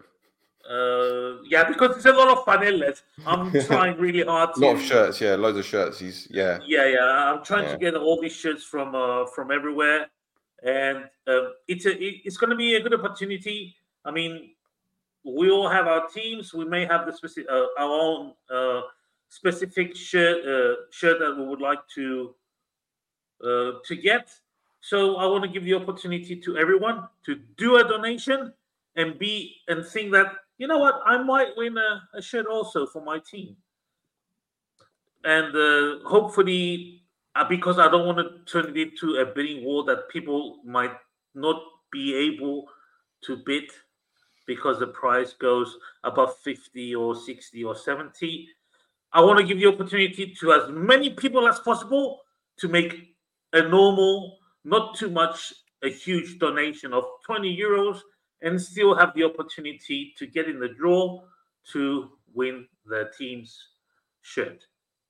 Uh, yeah, because there's a lot of fanellas. I'm trying really hard to.
A lot of shirts, yeah, loads of shirts. He's yeah.
Yeah, yeah. I'm trying
yeah.
to get all these shirts from uh, from everywhere, and uh, it's a it, it's going to be a good opportunity. I mean, we all have our teams. We may have the specific uh, our own uh, specific shirt uh, shirt that we would like to uh, to get. So I want to give the opportunity to everyone to do a donation and be and think that, you know what, I might win a, a shirt also for my team. And uh, hopefully, uh, because I don't want to turn it into a bidding war that people might not be able to bid because the price goes above fifty or sixty or seventy. I want to give the opportunity to as many people as possible to make a normal, not too much, a huge donation of twenty euros and still have the opportunity to get in the draw to win the team's shirt.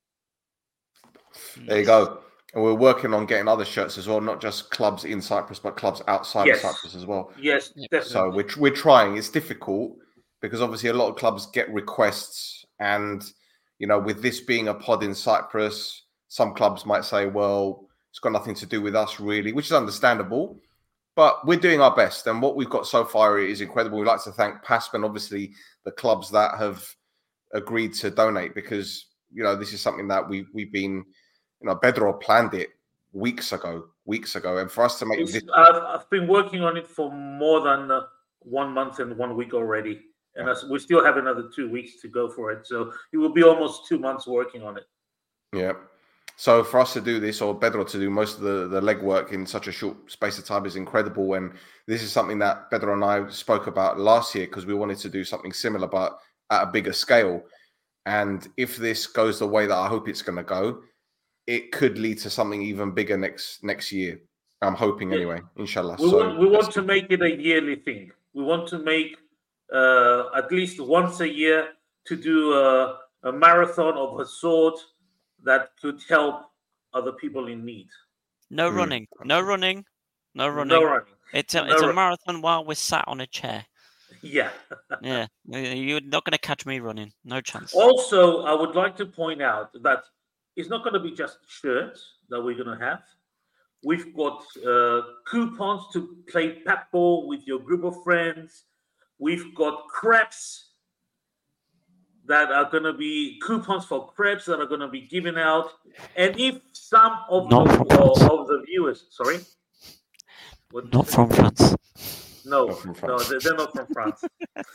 There you go. And we're working on getting other shirts as well, not just clubs in Cyprus, but clubs outside
yes.
of Cyprus as well.
Yes, definitely.
So we're, we're trying. It's difficult because obviously a lot of clubs get requests. And, you know, with this being a pod in Cyprus, some clubs might say, well, it's got nothing to do with us really, which is understandable. But we're doing our best. And what we've got so far is incredible. We'd like to thank P A S P and obviously the clubs that have agreed to donate because, you know, this is something that we, we've been, you know, Bedro planned it weeks ago, weeks ago. And for us to make
it's,
this...
I've, I've been working on it for more than uh, one month and one week already, and us, we still have another two weeks to go for it. So it will be almost two months working on it.
Yeah. So for us to do this, or Pedro to do most of the, the legwork in such a short space of time, is incredible. And this is something that Pedro and I spoke about last year, because we wanted to do something similar, but at a bigger scale. And if this goes the way that I hope it's going to go, it could lead to something even bigger next next year. I'm hoping
Yeah.
anyway, inshallah.
We
so
want we want
that's
to
good.
make it a yearly thing. We want to make uh, at least once a year to do a, a marathon of a sort that could help other people in need.
No
Mm,
running. No running. No running.
No running.
It's a
No
it's a
run-
marathon while we're sat on a chair.
Yeah.
Yeah, you're not going to catch me running. No chance.
Also, I would like to point out that it's not going to be just shirts that we're going to have. We've got uh, coupons to play patball with your group of friends. We've got crepes that are going to be coupons for crepes that are going to be given out. And if some of
Not
the
from France.
uh, of the viewers, sorry, what did you
Not
say?
from France.
No,
Not from
no,
France.
they're, they're not from France.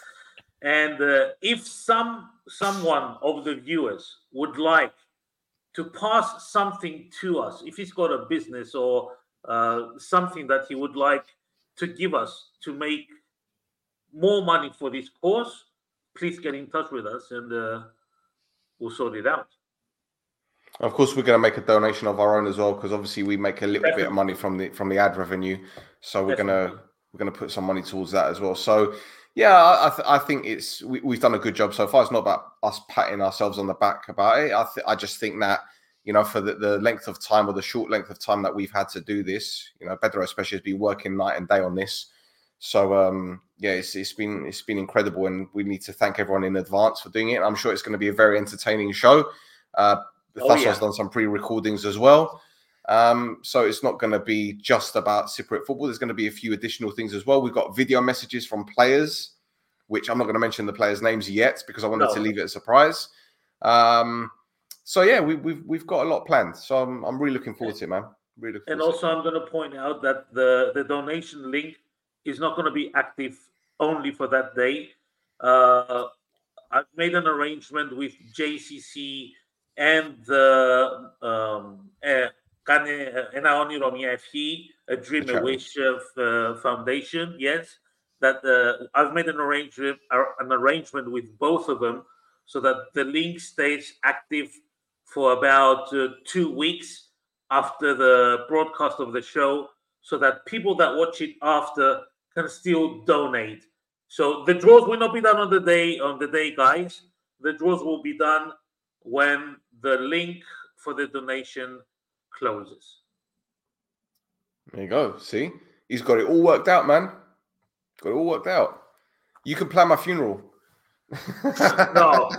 And uh, if some someone of the viewers would like to pass something to us, if he's got a business or uh, something that he would like to give us to make more money for this course, please get in touch with us and uh, we'll sort it out.
Of course, we're going to make a donation of our own as well, because obviously we make a little bit of
Definitely.
money from the from the ad revenue. So we're going to
Definitely.
we're going to put some money towards that as well. So yeah, I I, th- I think it's we, we've done a good job so far. It's not about us patting ourselves on the back about it. I th- I just think that, you know, for the, the length of time, or the short length of time that we've had to do this, you know, Pedro especially has been working night and day on this. So um, yeah, it's it's been it's been incredible, and we need to thank everyone in advance for doing it. I'm sure it's going to be a very entertaining show. Uh,
Oh,
Thasso's
yeah.
done some pre-recordings as well. Um, so it's not going to be just about Cypriot football. There's going to be a few additional things as well. We've got video messages from players, which I'm not going to mention the players' names yet because I wanted
No.
to leave it a surprise. Um, so yeah, we, we've we've got a lot planned. So I'm I'm really looking forward to it, man. Really looking
And
forward to
also, I'm going to point out that the, the donation link is not going to be active only for that day. Uh, I've made an arrangement with J C C and the um, uh, Kane Enaoni Romi F E, a Dream a
charity.
Wish of, uh, Foundation. Yes, that uh, I've made an arrangement uh, an arrangement with both of them so that the link stays active for about uh, two weeks after the broadcast of the show, so that people that watch it after can still donate. So the draws will not be done on the day on the day, guys. The draws will be done when the link for the donation closes.
There you go. See, he's got it all worked out, man. Got it all worked out. You can plan my funeral.
No.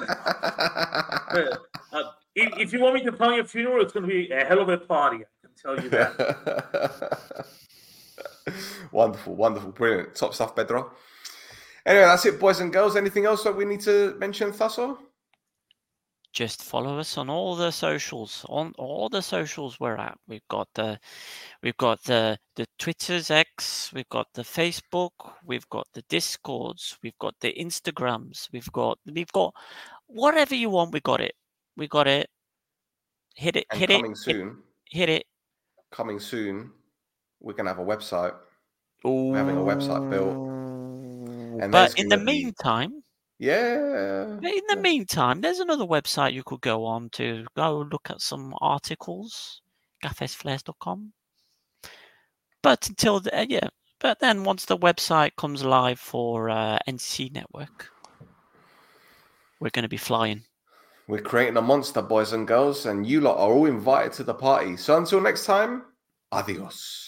Uh, if, if you want me to plan your funeral, it's going to be a hell of a party. I can tell you that.
Wonderful, wonderful, brilliant. Top stuff, Pedro. Anyway, that's it, boys and girls. Anything else that we need to mention, Thasso?
Just follow us on all the socials. On all the socials we're at. We've got the, we've got the the Twitter's X. We've got the Facebook. We've got the Discords. We've got the Instagrams. We've got we've got whatever you want. We got it. We got it. Hit it.
And
hit
coming
it.
soon,
Hit, hit it.
coming soon, we're going to have a website.
Ooh.
having a website built. And there's
But in the
gonna be-
meantime,
Yeah.
in the
yeah.
meantime, there's another website you could go on to go look at some articles, gafes flares dot com. But until the, uh, yeah, but then once the website comes live for uh, N C Network, we're going to be flying.
We're creating a monster, boys and girls, and you lot are all invited to the party. So until next time, adios.